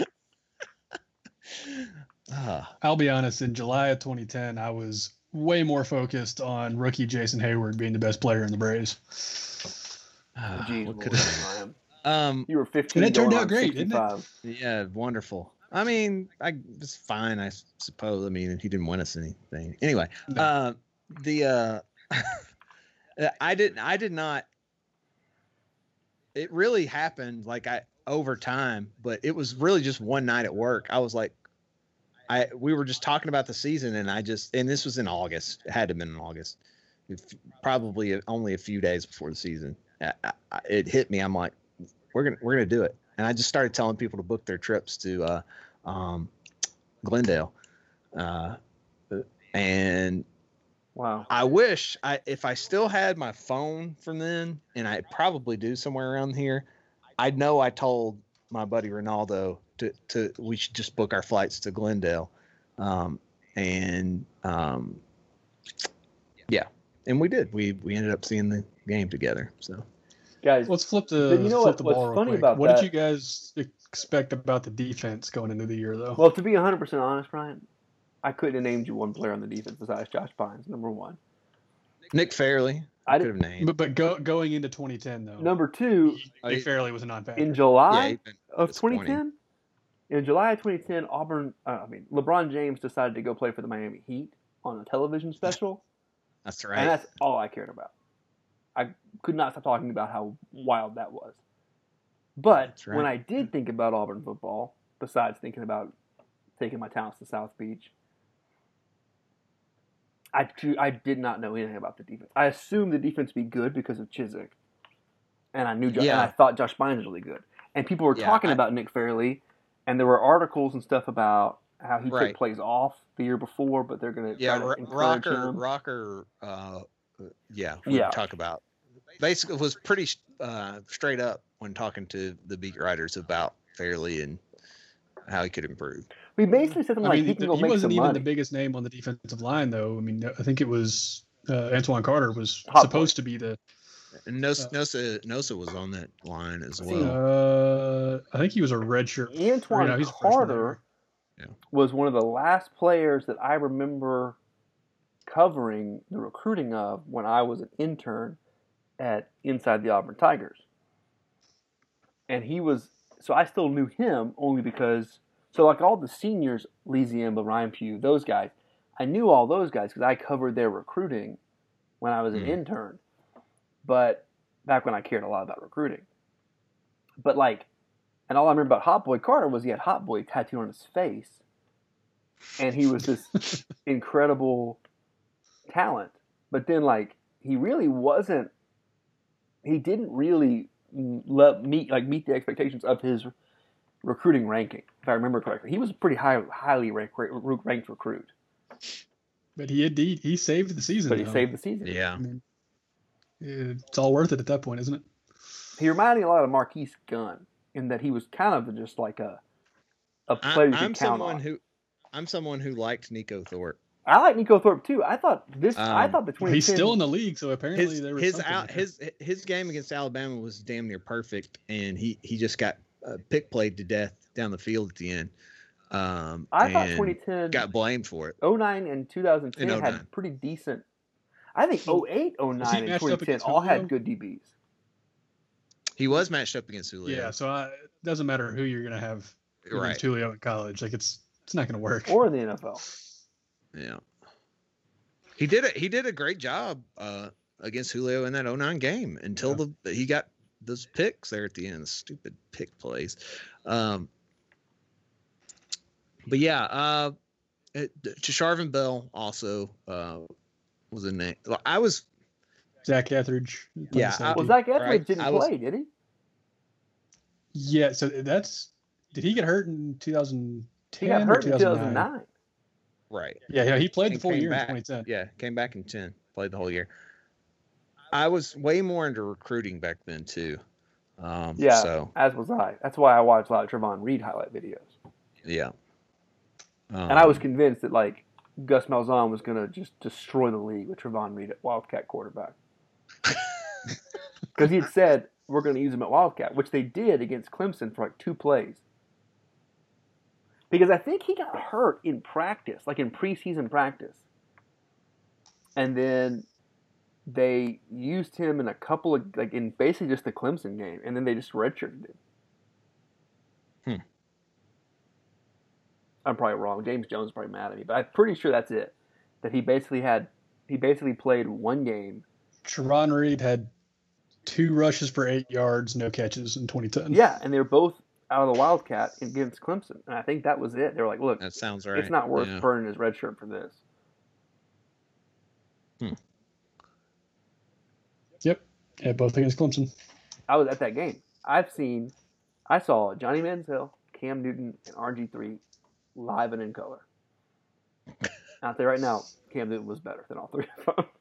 Speaker 6: Ah,
Speaker 4: I'll be honest. In July of twenty ten, I was way more focused on rookie Jason Hayward being the best player in the Braves.
Speaker 6: ah,
Speaker 3: Jeez,
Speaker 6: what
Speaker 3: Lord,
Speaker 6: could have
Speaker 3: Ryan.
Speaker 6: um
Speaker 3: You were fifteen.
Speaker 4: And it turned
Speaker 3: going
Speaker 4: out
Speaker 3: on
Speaker 4: great, didn't it?
Speaker 3: sixty-five.
Speaker 6: yeah, wonderful. I mean, I was fine, I suppose. I mean, he didn't win us anything. Anyway,
Speaker 4: No.
Speaker 6: uh, the uh, I didn't. I did not. It really happened like I over time, but it was really just one night at work. I was like, I we were just talking about the season, and I just and this was in August. It had to have been in August, If- probably only a few days before the season. I, I, it hit me. I'm like, we're gonna we're gonna do it. And I just started telling people to book their trips to uh, um, Glendale. Uh, and
Speaker 3: Wow.
Speaker 6: I wish I if I still had my phone from then, and I probably do somewhere around here, I know I told my buddy Ronaldo to, to we should just book our flights to Glendale. Um, and um, yeah, and we did. We we ended up seeing the game together. So
Speaker 3: Guys,
Speaker 4: Let's flip the
Speaker 3: But you know
Speaker 4: flip
Speaker 3: what-
Speaker 4: the
Speaker 3: what's
Speaker 4: ball real
Speaker 3: funny
Speaker 4: quick.
Speaker 3: about
Speaker 4: what
Speaker 3: that-
Speaker 4: did you guys expect about the defense going into the year, though?
Speaker 3: well, to be one hundred percent honest, Brian, I couldn't have named you one player on the defense besides Josh Pines, number one.
Speaker 6: Nick Fairley,
Speaker 3: I
Speaker 6: I could
Speaker 3: didn't-
Speaker 6: have named.
Speaker 4: but but go, going into twenty ten though,
Speaker 3: Number two,
Speaker 4: Nick
Speaker 6: I-
Speaker 4: Fairley was a non-factor.
Speaker 3: in
Speaker 6: yeah,
Speaker 3: July
Speaker 6: he's been
Speaker 3: of
Speaker 6: disappointing.
Speaker 3: twenty ten, in July of twenty ten, Auburn, uh, I mean, LeBron James decided to go play for the Miami Heat on a television special,
Speaker 6: That's
Speaker 3: and
Speaker 6: right.
Speaker 3: that's all I cared about. I could not stop talking about how wild that was. But
Speaker 6: That's right.
Speaker 3: when I did think about Auburn football, besides thinking about taking my talents to South Beach, I I did not know anything about the defense. I assumed the defense would be good because of Chizik, and I knew jo-
Speaker 5: Yeah.
Speaker 3: and I thought Josh Bynes was really good. And people were
Speaker 5: Yeah,
Speaker 3: talking
Speaker 5: I-
Speaker 3: about Nick Fairley, and there were articles and stuff about how he
Speaker 5: Right.
Speaker 3: took plays off the year before, but they're going to
Speaker 5: Yeah,
Speaker 3: try to
Speaker 5: Ro-
Speaker 3: encourage
Speaker 5: Rocker,
Speaker 3: him.
Speaker 5: Rocker, uh, uh, yeah, we
Speaker 3: Yeah.
Speaker 5: talk about. Basically, was pretty uh, straight up when talking to the beat writers about Fairley and how he could improve.
Speaker 3: We basically said something
Speaker 4: I
Speaker 3: like
Speaker 4: mean,
Speaker 3: he
Speaker 4: the-
Speaker 3: can go
Speaker 4: he
Speaker 3: make
Speaker 4: wasn't
Speaker 3: some
Speaker 4: even
Speaker 3: money.
Speaker 4: the biggest name on the defensive line, though. I mean, I think it was uh, Antoine Carter was
Speaker 3: Hot
Speaker 4: supposed to be the.
Speaker 5: And Nosa,
Speaker 4: Uh,
Speaker 5: Nosa, Nosa was on that line as
Speaker 3: See,
Speaker 5: well.
Speaker 4: Uh, I think he was a redshirt.
Speaker 3: Antoine
Speaker 4: or, no, he's a freshman
Speaker 3: Carter
Speaker 5: Yeah.
Speaker 3: was one of the last players that I remember covering the recruiting of when I was an intern at Inside the Auburn Tigers. And he was, so I still knew him only because, so like all the seniors, Lee Ziemba, Ryan Pugh, those guys, I knew all those guys because I covered their recruiting when I was an
Speaker 5: Hmm.
Speaker 3: intern. But back when I cared a lot about recruiting. But like, and all I remember about Hot Boy Carter was he had Hot Boy tattooed on his face. And he was this incredible talent. But then like, he really wasn't, he didn't really let meet like meet the expectations of his recruiting ranking, if I remember correctly. He was a pretty high, highly ranked, ranked recruit,
Speaker 4: But he indeed he saved the season.
Speaker 3: but he
Speaker 4: though.
Speaker 3: saved the season.
Speaker 5: Yeah.
Speaker 4: I mean, it's all worth it at that point, isn't it?
Speaker 3: He reminded me a lot of Marquise Gunn in that he was kind of just like a a
Speaker 5: I,
Speaker 3: player you could
Speaker 5: I'm
Speaker 3: count
Speaker 5: someone
Speaker 3: on.
Speaker 5: who, I'm someone who liked Nico Thorpe.
Speaker 3: I like Nico Thorpe too. I thought this. I
Speaker 5: Um,
Speaker 3: thought the twenty ten.
Speaker 4: He's still in the league, so apparently
Speaker 5: His
Speaker 4: there was
Speaker 5: his
Speaker 4: something
Speaker 5: out,
Speaker 4: there.
Speaker 5: his his game against Alabama was damn near perfect, and he he just got uh, pick played to death down the field at the end. Um,
Speaker 3: I thought
Speaker 5: and
Speaker 3: twenty ten,
Speaker 5: got blamed for it.
Speaker 3: oh nine and two thousand ten
Speaker 5: In oh nine.
Speaker 3: had pretty decent. I think oh eight, oh
Speaker 4: Was he
Speaker 3: nine, and
Speaker 4: matched up
Speaker 3: twenty ten
Speaker 4: against
Speaker 3: all had
Speaker 4: Julio?
Speaker 3: good D Bs.
Speaker 5: He was matched up against Julio.
Speaker 4: Yeah, so I, it doesn't matter who you're gonna have
Speaker 5: right.
Speaker 4: against Julio in college. Like it's it's not gonna work.
Speaker 3: Or in the N F L.
Speaker 5: Yeah. He did a he did a great job uh, against Julio in that oh nine game until
Speaker 4: Yeah.
Speaker 5: the he got those picks there at the end, stupid pick plays. Um, but yeah, uh, it, Sharvin Bell also uh, was a name. I was
Speaker 4: Zach Etheridge. played
Speaker 5: Yeah,
Speaker 4: safety.
Speaker 5: I-
Speaker 3: Well, Zach Etheridge
Speaker 5: Right.
Speaker 3: didn't
Speaker 5: I was-
Speaker 3: play, did he?
Speaker 4: yeah. So that's did he get hurt in two thousand ten?
Speaker 3: He got hurt in
Speaker 4: or
Speaker 3: two thousand nine.
Speaker 5: right.
Speaker 4: Yeah, yeah, he played the
Speaker 5: And
Speaker 4: full
Speaker 5: came
Speaker 4: year
Speaker 5: back.
Speaker 4: in twenty ten.
Speaker 5: Yeah, came back in ten, played the whole year. I was way more into recruiting back then too. Um,
Speaker 3: Yeah,
Speaker 5: So
Speaker 3: as was I. That's why I watched a lot of Trevon Reed highlight videos.
Speaker 5: yeah. Um,
Speaker 3: And I was convinced that like Gus Malzahn was going to just destroy the league with Trevon Reed at Wildcat quarterback. Because he had said, we're going to use him at Wildcat, which they did against Clemson for like two plays. Because I think he got hurt in practice, like in preseason practice. And then they used him in a couple of, like in basically just the Clemson game. And then they just redshirted him.
Speaker 5: Hmm.
Speaker 3: I'm probably wrong. James Jones is probably mad at me. But I'm pretty sure that's it. That he basically had, he basically played one game.
Speaker 4: Trevon Reed had two rushes for eight yards, no catches in twenty ten.
Speaker 3: Yeah, and they were both out of the Wildcat against Clemson. And I think that was it. They were like, look,
Speaker 5: That sounds right.
Speaker 3: it's not worth
Speaker 5: Yeah.
Speaker 3: burning his red shirt for this.
Speaker 4: Yep. Yeah, both against Clemson.
Speaker 3: I was at that game. I've seen, I saw Johnny Manziel, Cam Newton, and R G three live and in color. Out there right now, Cam Newton was better than all three of them.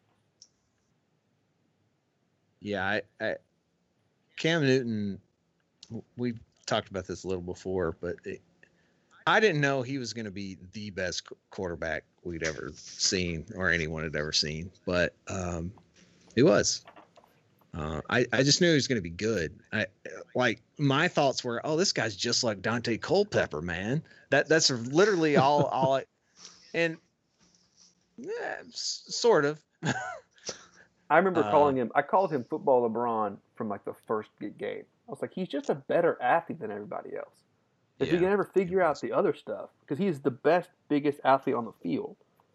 Speaker 5: Yeah, I, I Cam Newton. We've talked about this a little before, but it, I didn't know he was going to be the best qu- quarterback we'd ever seen or anyone had ever seen, but um, he was. Uh, I, I just knew he was going to be good. I like my thoughts were, oh, this guy's just like Dante Culpepper, man. That that's literally all all. I, and yeah, s- sort of.
Speaker 3: I remember
Speaker 5: Uh,
Speaker 3: calling him, I called him Football LeBron from like the first game. I was like, he's just a better athlete than everybody else. If
Speaker 5: Yeah,
Speaker 3: he can ever figure
Speaker 5: he
Speaker 3: out
Speaker 5: was.
Speaker 3: the other stuff, because he's the best, biggest athlete on the field.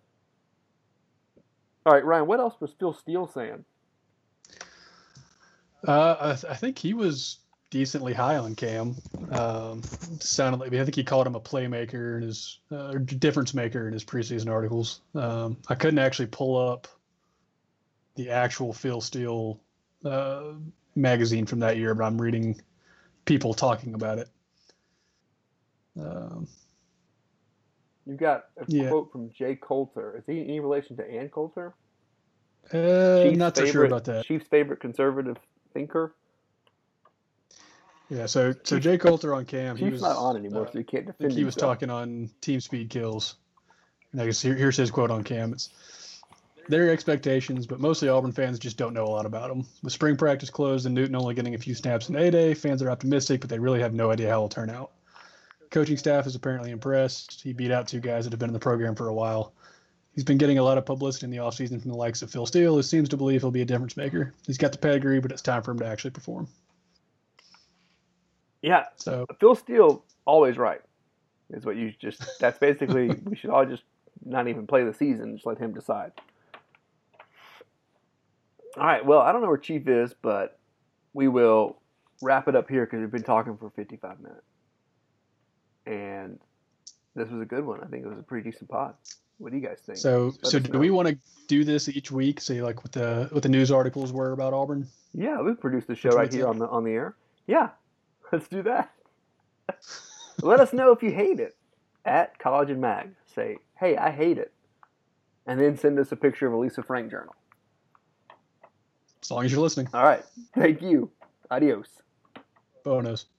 Speaker 3: All right, Ryan, what else was Phil Steele saying?
Speaker 4: Uh, I, th- I think he was decently high on Cam. Um, sounded like I think he called him a playmaker in his uh, or difference maker in his preseason articles. Um, I couldn't actually pull up the actual Phil Steele uh, magazine from that year, but I'm reading people talking about it. Um,
Speaker 3: You got a
Speaker 4: yeah.
Speaker 3: quote from Jay Coulter. Is he any relation to Ann Coulter?
Speaker 4: Uh,
Speaker 3: Chiefs'
Speaker 4: not so
Speaker 3: favorite,
Speaker 4: sure about that.
Speaker 3: Chief's favorite conservative thinker.
Speaker 4: Yeah, so so Jay Coulter on Cam. he
Speaker 3: Chief's
Speaker 4: was,
Speaker 3: not on anymore,
Speaker 4: uh,
Speaker 3: so he can't
Speaker 4: I
Speaker 3: defend
Speaker 4: think he was
Speaker 3: himself.
Speaker 4: talking on team speed kills. And I guess here, here's his quote on Cam. It's their expectations, but mostly Auburn fans just don't know a lot about him. With spring practice closed and Newton only getting a few snaps in A-Day, fans are optimistic, but they really have no idea how it'll turn out. Coaching staff is apparently impressed. He beat out two guys that have been in the program for a while. He's been getting a lot of publicity in the offseason from the likes of Phil Steele, who seems to believe he'll be a difference maker. He's got the pedigree, but it's time for him to actually perform.
Speaker 3: Yeah,
Speaker 4: So
Speaker 3: Phil Steele always right. Is what you just. That's basically we should all just not even play the season. Just let him decide. All right. Well, I don't know where Chief is, but we will wrap it up here because we've been talking for fifty-five minutes, and this was a good one. I think it was a pretty decent pod. What do you guys think?
Speaker 4: So,
Speaker 3: Let
Speaker 4: so
Speaker 3: us
Speaker 4: do
Speaker 3: know.
Speaker 4: we want to do this each week? Say like what the what the news articles were about Auburn?
Speaker 3: Yeah, we produced the show
Speaker 4: Which
Speaker 3: right
Speaker 4: one's
Speaker 3: here
Speaker 4: that?
Speaker 3: on the on the air. Yeah, let's do that. Let us know if you hate it at College and Mag. Say, hey, I hate it, and then send us a picture of a Lisa Frank journal.
Speaker 4: As long as you're listening.
Speaker 3: All right, thank you. Adios.
Speaker 4: Bonus.